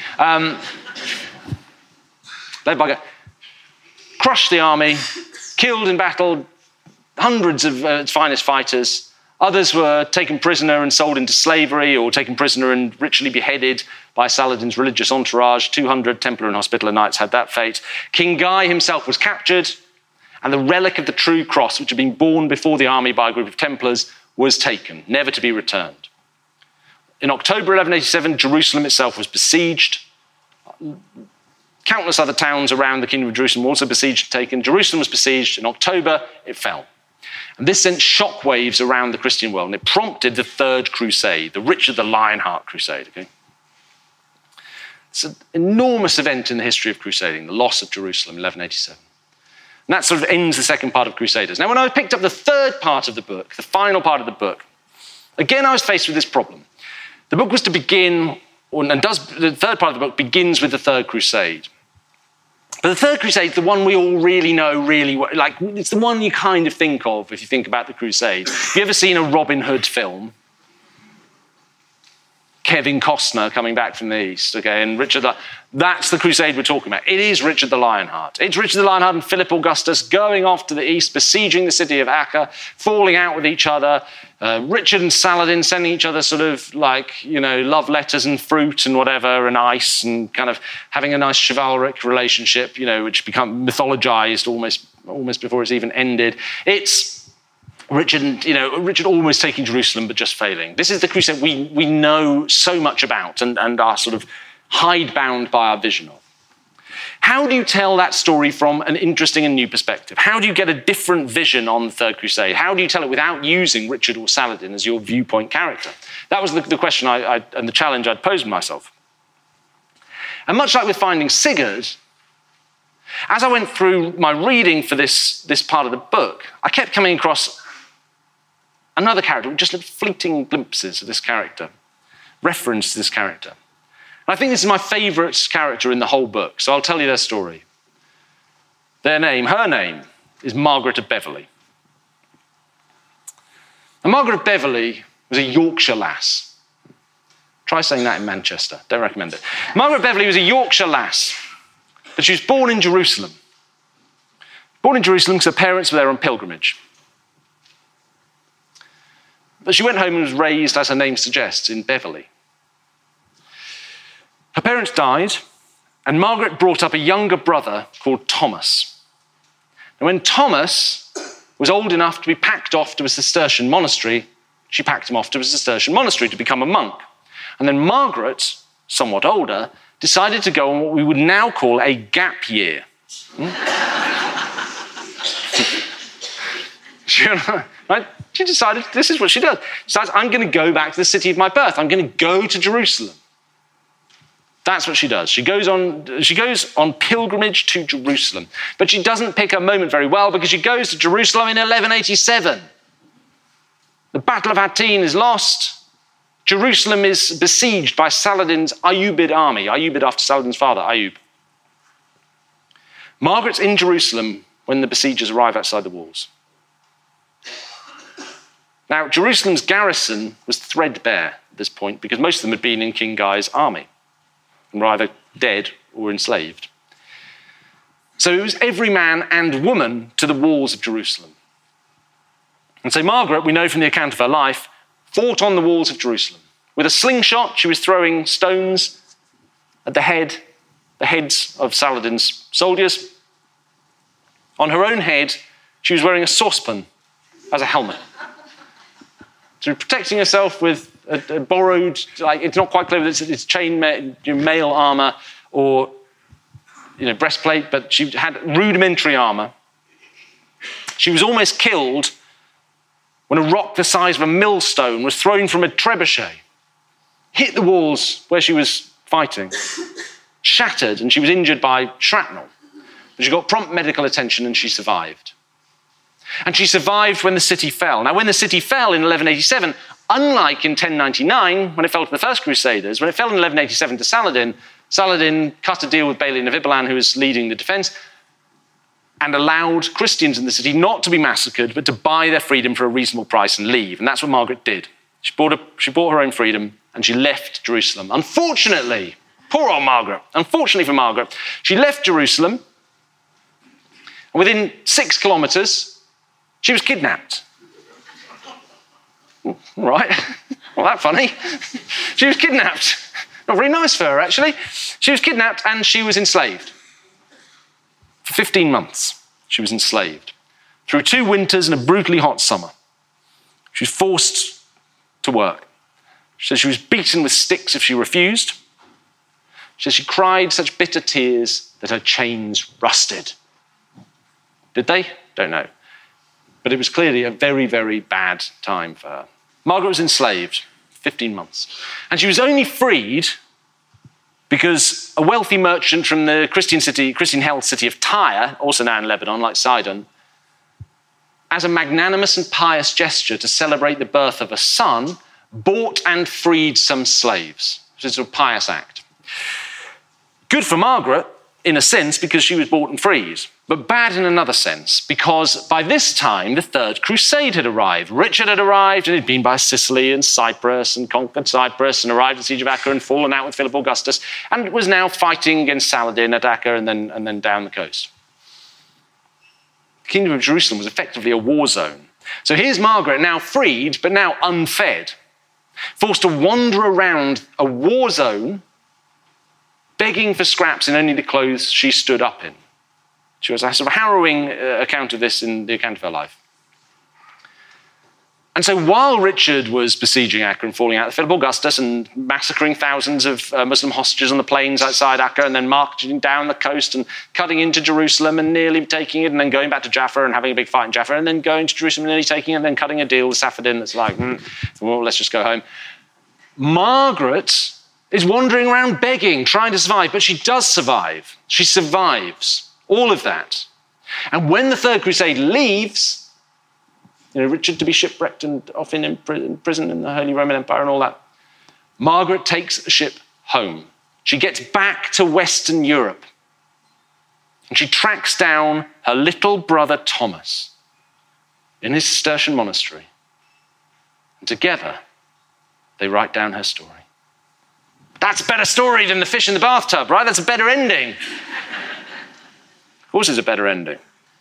Led by Guy. Crushed the army, killed in battle hundreds of its finest fighters. Others were taken prisoner and sold into slavery, or taken prisoner and ritually beheaded by Saladin's religious entourage. 200 Templar and Hospitaller knights had that fate. King Guy himself was captured, and the relic of the true cross, which had been borne before the army by a group of Templars, was taken, never to be returned. In October 1187, Jerusalem itself was besieged. Countless other towns around the Kingdom of Jerusalem were also besieged and taken. Jerusalem was besieged. In October, it fell. And this sent shockwaves around the Christian world, and it prompted the Third Crusade, the Richard the Lionheart Crusade. Okay? It's an enormous event in the history of crusading, the loss of Jerusalem in 1187. And that sort of ends the second part of Crusaders. Now, when I picked up the third part of the book, the final part of the book, again, I was faced with this problem. The book was to begin, the third part of the book begins with the Third Crusade. But the Third Crusade is the one we all really know really well. Like, it's the one you kind of think of if you think about the Crusades. Have you ever seen a Robin Hood film? Kevin Costner coming back from the East, okay, and that's the crusade we're talking about. It is Richard the Lionheart. It's Richard the Lionheart and Philip Augustus going off to the east, besieging the city of Acre, falling out with each other. Richard and Saladin sending each other sort of love letters and fruit and whatever and ice, and kind of having a nice chivalric relationship, which become mythologized almost before it's even ended. It's Richard almost taking Jerusalem, but just failing. This is the crusade we know so much about and are sort of hidebound by our vision of. How do you tell that story from an interesting and new perspective? How do you get a different vision on the Third Crusade? How do you tell it without using Richard or Saladin as your viewpoint character? That was the question and the challenge I'd posed myself. And much like with Finding Sigurd, as I went through my reading for this part of the book, I kept coming across another character, just fleeting glimpses of this character, reference to this character. And I think this is my favourite character in the whole book, so I'll tell you their story. Her name, is Margaret of Beverley. And Margaret of Beverley was a Yorkshire lass. Try saying that in Manchester, don't recommend it. Margaret of Beverley was a Yorkshire lass, but she was born in Jerusalem. Born in Jerusalem because her parents were there on pilgrimage. But she went home and was raised, as her name suggests, in Beverley. Her parents died, and Margaret brought up a younger brother called Thomas. And when Thomas was old enough to be packed off to a Cistercian monastery, she packed him off to a Cistercian monastery to become a monk. And then Margaret, somewhat older, decided to go on what we would now call a gap year. She decided, this is what she does. She decides, I'm going to go back to the city of my birth. I'm going to go to Jerusalem. That's what she does. She goes on pilgrimage to Jerusalem. But she doesn't pick her moment very well because she goes to Jerusalem in 1187. The Battle of Hattin is lost. Jerusalem is besieged by Saladin's Ayyubid army. Ayyubid after Saladin's father, Ayyub. Margaret's in Jerusalem when the besiegers arrive outside the walls. Now, Jerusalem's garrison was threadbare at this point because most of them had been in King Guy's army and were either dead or enslaved. So it was every man and woman to the walls of Jerusalem. And so Margaret, we know from the account of her life, fought on the walls of Jerusalem. With a slingshot, she was throwing stones at the heads of Saladin's soldiers. On her own head, she was wearing a saucepan as a helmet. So protecting herself with a borrowed, it's not quite clear whether it's chain mail armour or breastplate, but she had rudimentary armour. She was almost killed when a rock the size of a millstone was thrown from a trebuchet, hit the walls where she was fighting, shattered, and she was injured by shrapnel. But she got prompt medical attention and she survived. And she survived when the city fell. Now, when the city fell in 1187, unlike in 1099, when it fell to the First Crusaders, when it fell in 1187 to Saladin, Saladin cut a deal with Balin of Ibalan, who was leading the defence, and allowed Christians in the city not to be massacred, but to buy their freedom for a reasonable price and leave. And that's what Margaret did. She bought her own freedom, and she left Jerusalem. Unfortunately, poor old Margaret, unfortunately for Margaret, she left Jerusalem, and within 6 kilometres, she was kidnapped. Right, well, that's funny. She was kidnapped. Not very nice for her, actually. She was kidnapped and she was enslaved. For 15 months, she was enslaved. Through 2 winters and a brutally hot summer. She was forced to work. She said she was beaten with sticks if she refused. She said she cried such bitter tears that her chains rusted. Did they? Don't know. But it was clearly a very, very bad time for her. Margaret was enslaved 15 months. And she was only freed because a wealthy merchant from the Christian-held city of Tyre, also now in Lebanon, like Sidon, as a magnanimous and pious gesture to celebrate the birth of a son, bought and freed some slaves. Which is a pious act. Good for Margaret, in a sense, because she was bought and freed, but bad in another sense, because by this time, the Third Crusade had arrived. Richard had arrived, and he'd been by Sicily and Cyprus, and conquered Cyprus, and arrived at the Siege of Acre, and fallen out with Philip Augustus, and was now fighting against Saladin at Acre, and then down the coast. The Kingdom of Jerusalem was effectively a war zone. So here's Margaret, now freed, but now unfed, forced to wander around a war zone, begging for scraps in only the clothes she stood up in. She was a sort of harrowing account of this in the account of her life. And so while Richard was besieging Acre and falling out with Philip Augustus and massacring thousands of Muslim hostages on the plains outside Acre and then marching down the coast and cutting into Jerusalem and nearly taking it and then going back to Jaffa and having a big fight in Jaffa and then going to Jerusalem and nearly taking it and then cutting a deal with Safaddin that's like, well, let's just go home. Margaret is wandering around begging, trying to survive, but she does survive. She survives all of that. And when the Third Crusade leaves, Richard to be shipwrecked and off in prison in the Holy Roman Empire and all that, Margaret takes a ship home. She gets back to Western Europe and she tracks down her little brother Thomas in his Cistercian monastery. And together, they write down her story. That's a better story than the fish in the bathtub, right? That's a better ending. Of course it's a better ending.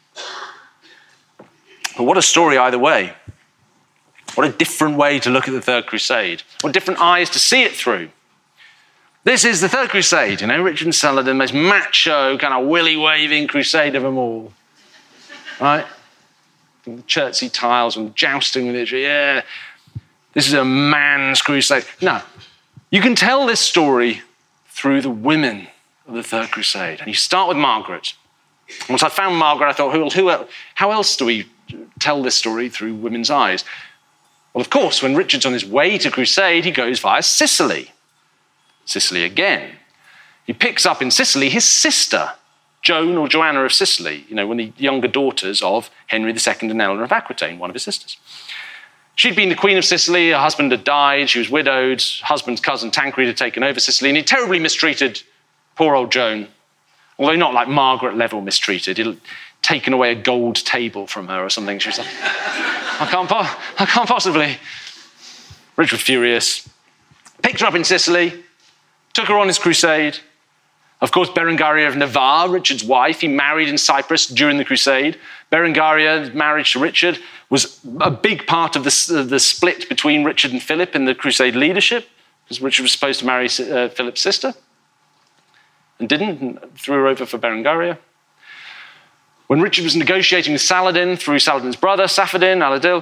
But what a story either way. What a different way to look at the Third Crusade. What different eyes to see it through. This is the Third Crusade, Richard and Saladin, most macho, kind of willy-waving crusade of them all. Right? The Chertsey tiles and jousting with it. Yeah, this is a man's crusade. No, you can tell this story through the women of the Third Crusade. And you start with Margaret. Once I found Margaret, I thought, how else do we tell this story through women's eyes? Well, of course, when Richard's on his way to crusade, he goes via Sicily. Sicily again. He picks up in Sicily his sister, Joan or Joanna of Sicily, one of the younger daughters of Henry II and Eleanor of Aquitaine, one of his sisters. She'd been the Queen of Sicily, her husband had died, she was widowed, husband's cousin Tancred had taken over Sicily, and he terribly mistreated poor old Joan, although not like Margaret level mistreated. He'd taken away a gold table from her or something. She was like, I can't possibly. Richard was furious, picked her up in Sicily, took her on his crusade. Of course, Berengaria of Navarre, Richard's wife, he married in Cyprus during the crusade. Berengaria's marriage to Richard was a big part of the split between Richard and Philip in the crusade leadership, because Richard was supposed to marry Philip's sister and didn't, and threw her over for Berengaria. When Richard was negotiating with Saladin through Saladin's brother, Safaddin, Al-Adil,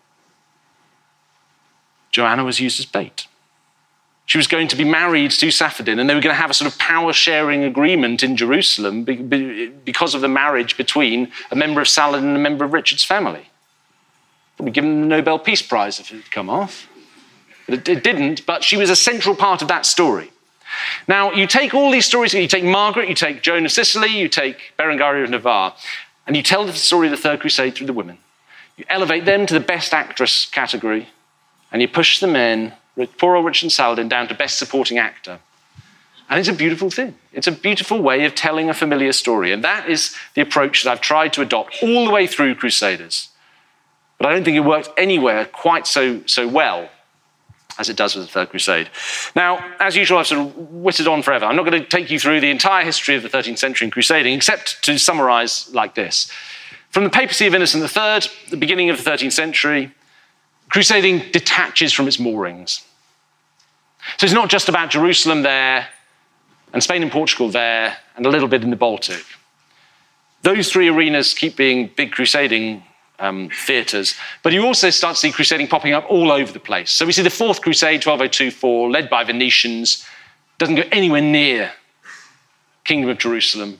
Joanna was used as bait. She was going to be married to Safaddin, and they were going to have a sort of power-sharing agreement in Jerusalem because of the marriage between a member of Saladin and a member of Richard's family. Probably given the Nobel Peace Prize if it had come off. But it didn't, but she was a central part of that story. Now, you take all these stories, you take Margaret, you take Joan of Sicily, you take Berengaria of Navarre, and you tell the story of the Third Crusade through the women. You elevate them to the best actress category, and you push the men, poor old Richard and Saladin, down to best supporting actor. And it's a beautiful thing. It's a beautiful way of telling a familiar story. And that is the approach that I've tried to adopt all the way through Crusaders. But I don't think it worked anywhere quite so well as it does with the Third Crusade. Now, as usual, I've sort of whittled on forever. I'm not going to take you through the entire history of the 13th century in crusading, except to summarize like this. From the papacy of Innocent III, the beginning of the 13th century, crusading detaches from its moorings. So it's not just about Jerusalem there, and Spain and Portugal there, and a little bit in the Baltic. Those three arenas keep being big crusading theatres, but you also start to see crusading popping up all over the place. So we see the Fourth Crusade, 1202-4, led by Venetians, doesn't go anywhere near Kingdom of Jerusalem,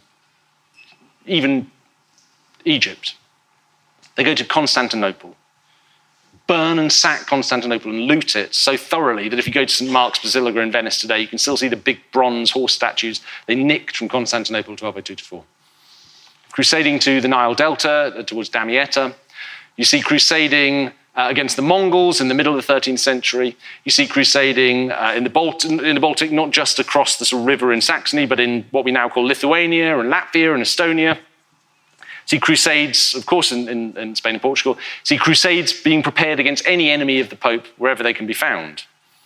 even Egypt. They go to Constantinople, burn and sack Constantinople and loot it so thoroughly that if you go to St. Mark's Basilica in Venice today, you can still see the big bronze horse statues they nicked from Constantinople 1202-4. Crusading to the Nile Delta, towards Damietta. You see crusading against the Mongols in the middle of the 13th century. You see crusading in the Baltic, not just across the sort of river in Saxony, but in what we now call Lithuania and Latvia and Estonia. See crusades, of course, in Spain and Portugal. See crusades being prepared against any enemy of the Pope, wherever they can be found.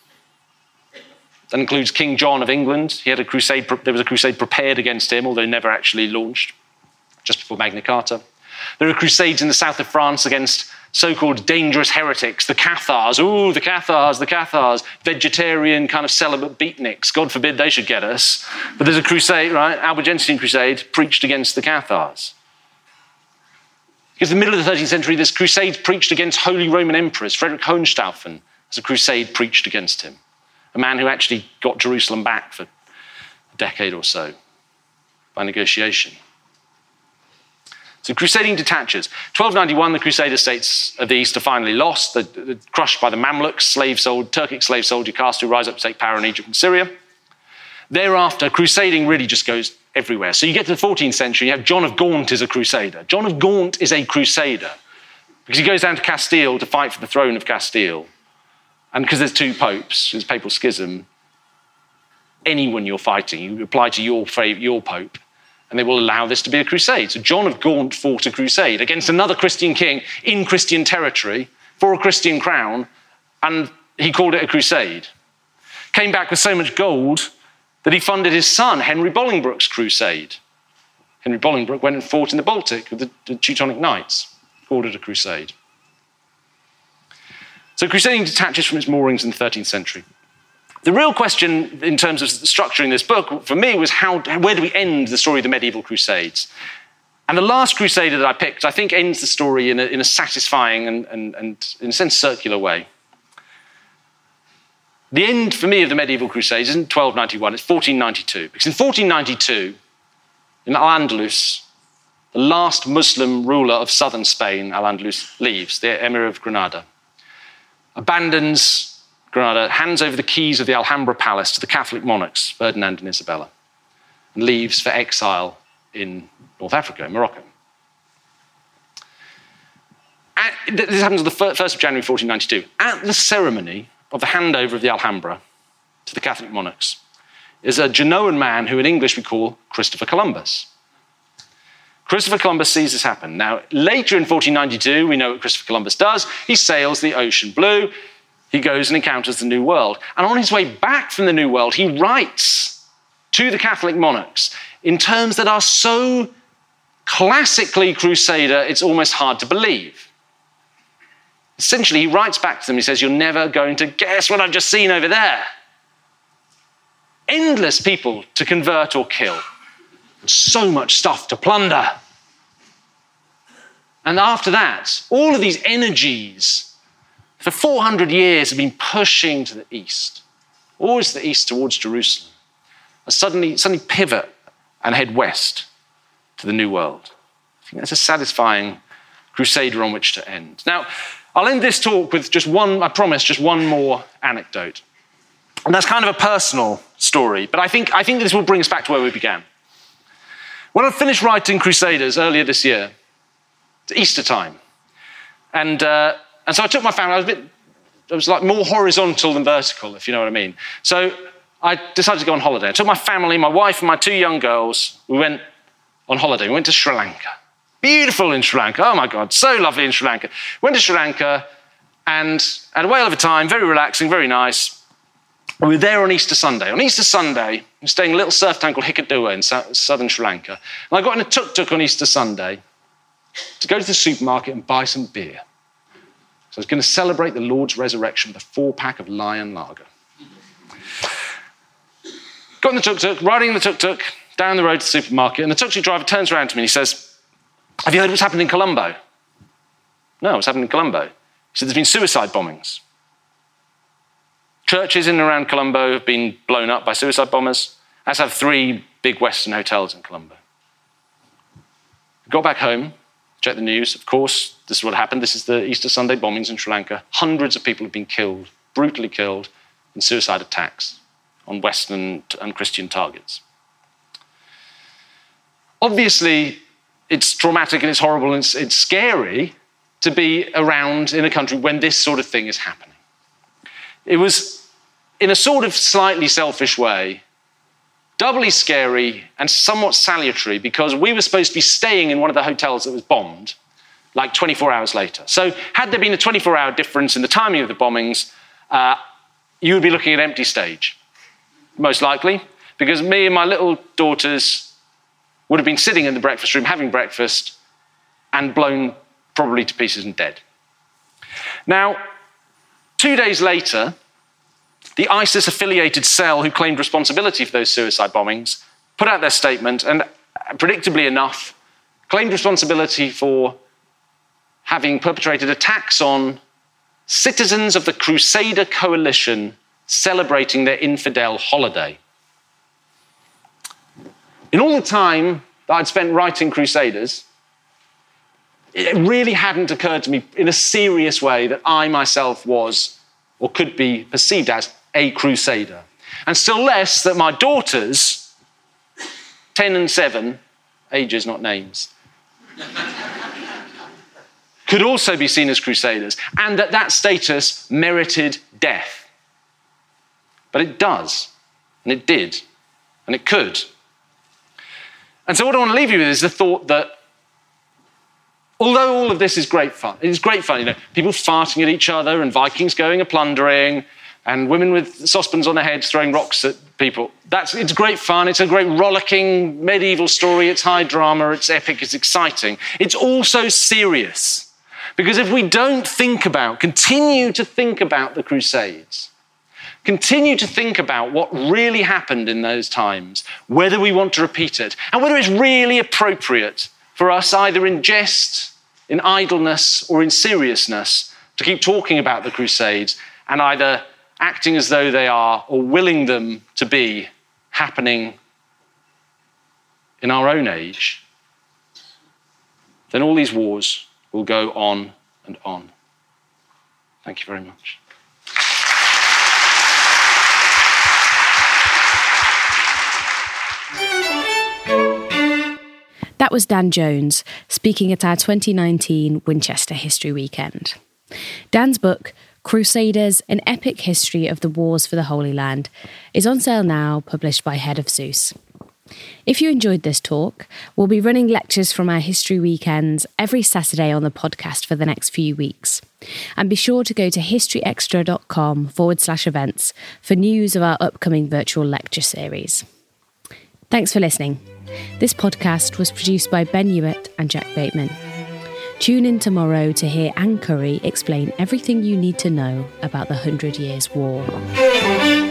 That includes King John of England. He had a crusade. There was a crusade prepared against him, although never actually launched, just before Magna Carta. There are crusades in the south of France against so-called dangerous heretics, the Cathars. Ooh, the Cathars, vegetarian kind of celibate beatniks. God forbid they should get us. But there's a crusade, right? Albigensian crusade preached against the Cathars. Because in the middle of the 13th century, there's crusades preached against Holy Roman Emperors. Frederick Hohenstaufen has a crusade preached against him, a man who actually got Jerusalem back for a decade or so by negotiation. So crusading detaches. 1291, the Crusader states of the East are finally lost. They're crushed by the Mamluks, Turkic slave soldier caste who rise up to take power in Egypt and Syria. Thereafter, crusading really just goes everywhere. So you get to the 14th century, you have John of Gaunt is a crusader. John of Gaunt is a crusader because he goes down to Castile to fight for the throne of Castile. And because there's two popes, there's papal schism, anyone you're fighting, you apply to your pope, and they will allow this to be a crusade. So John of Gaunt fought a crusade against another Christian king in Christian territory for a Christian crown, and he called it a crusade. Came back with so much gold that he funded his son, Henry Bolingbroke's crusade. Henry Bolingbroke went and fought in the Baltic with the Teutonic Knights, called it a crusade. So crusading detaches from its moorings in the 13th century. The real question in terms of structuring this book for me was where do we end the story of the medieval crusades? And the last crusader that I picked, I think, ends the story in a satisfying and in a sense, circular way. The end for me of the medieval crusades isn't 1291, it's 1492. Because in 1492, in Al-Andalus, the last Muslim ruler of southern Spain, Al-Andalus, leaves, the Emir of Granada, abandons Granada, hands over the keys of the Alhambra Palace to the Catholic monarchs, Ferdinand and Isabella, and leaves for exile in North Africa, in Morocco. This happens on the 1st of January 1492. At the ceremony of the handover of the Alhambra to the Catholic monarchs is a Genoan man who in English we call Christopher Columbus. Christopher Columbus sees this happen. Now, later in 1492, we know what Christopher Columbus does. He sails the ocean blue. He goes and encounters the New World. And on his way back from the New World, he writes to the Catholic monarchs in terms that are so classically crusader, it's almost hard to believe. Essentially, he writes back to them, he says, "You're never going to guess what I've just seen over there. Endless people to convert or kill. So much stuff to plunder." And after that, all of these energies for 400 years have been pushing to the east, always to the east towards Jerusalem, and suddenly pivot and head west to the New World. I think that's a satisfying crusader on which to end. Now, I'll end this talk with just one more anecdote. And that's kind of a personal story, but I think this will bring us back to where we began. When I finished writing Crusaders earlier this year, it's Easter time, and so I took my family. I was like more horizontal than vertical, if you know what I mean. So I decided to go on holiday. I took my family, my wife and my two young girls. We went on holiday. We went to Sri Lanka. Beautiful in Sri Lanka. Oh my God, so lovely in Sri Lanka. Went to Sri Lanka and had a whale of a time, very relaxing, very nice. We were there on Easter Sunday. On Easter Sunday, we were staying in a little surf town called Hikkaduwa in southern Sri Lanka. And I got in a tuk-tuk on Easter Sunday to go to the supermarket and buy some beer. So I was going to celebrate the Lord's resurrection with a 4-pack of Lion Lager. Got in the tuk-tuk, riding the tuk-tuk down the road to the supermarket, and the tuk-tuk driver turns around to me and he says, "Have you heard what's happened in Colombo?" "No, what's happened in Colombo?" He said, "There's been suicide bombings. Churches in and around Colombo have been blown up by suicide bombers, as have 3 big Western hotels in Colombo." Got back home, checked the news. Of course, this is what happened. This is the Easter Sunday bombings in Sri Lanka. Hundreds of people have been killed, brutally killed, in suicide attacks on Western and Christian targets. Obviously, it's traumatic and it's horrible and it's scary to be around in a country when this sort of thing is happening. It was, in a sort of slightly selfish way, doubly scary and somewhat salutary because we were supposed to be staying in one of the hotels that was bombed like 24 hours later. So had there been a 24-hour difference in the timing of the bombings, you would be looking at empty stage, most likely, because me and my little daughters would have been sitting in the breakfast room having breakfast and blown probably to pieces and dead. Now, 2 days later, the ISIS-affiliated cell who claimed responsibility for those suicide bombings put out their statement and, predictably enough, claimed responsibility for having perpetrated attacks on citizens of the Crusader coalition celebrating their infidel holiday. In all the time that I'd spent writing Crusaders, it really hadn't occurred to me in a serious way that I myself was, or could be perceived as, a Crusader. And still less that my daughters, 10 and 7, ages not names, could also be seen as Crusaders, and that status merited death. But it does, and it did, and it could. And so what I want to leave you with is the thought that although all of this is great fun, it is great fun, people farting at each other and Vikings going a-plundering and women with saucepans on their heads throwing rocks at people. It's great fun. It's a great rollicking medieval story. It's high drama. It's epic. It's exciting. It's also serious. Because if we don't continue to think about the Crusades, continue to think about what really happened in those times, whether we want to repeat it, and whether it's really appropriate for us, either in jest, in idleness, or in seriousness, to keep talking about the Crusades and either acting as though they are, or willing them to be, happening in our own age, then all these wars will go on and on. Thank you very much. That was Dan Jones speaking at our 2019 Winchester History Weekend. Dan's book, Crusaders, An Epic History of the Wars for the Holy Land, is on sale now, published by Head of Seuss. If you enjoyed this talk, we'll be running lectures from our History Weekends every Saturday on the podcast for the next few weeks. And be sure to go to historyextra.com/events for news of our upcoming virtual lecture series. Thanks for listening. This podcast was produced by Ben Hewitt and Jack Bateman. Tune in tomorrow to hear Anne Curry explain everything you need to know about the 100 Years' War.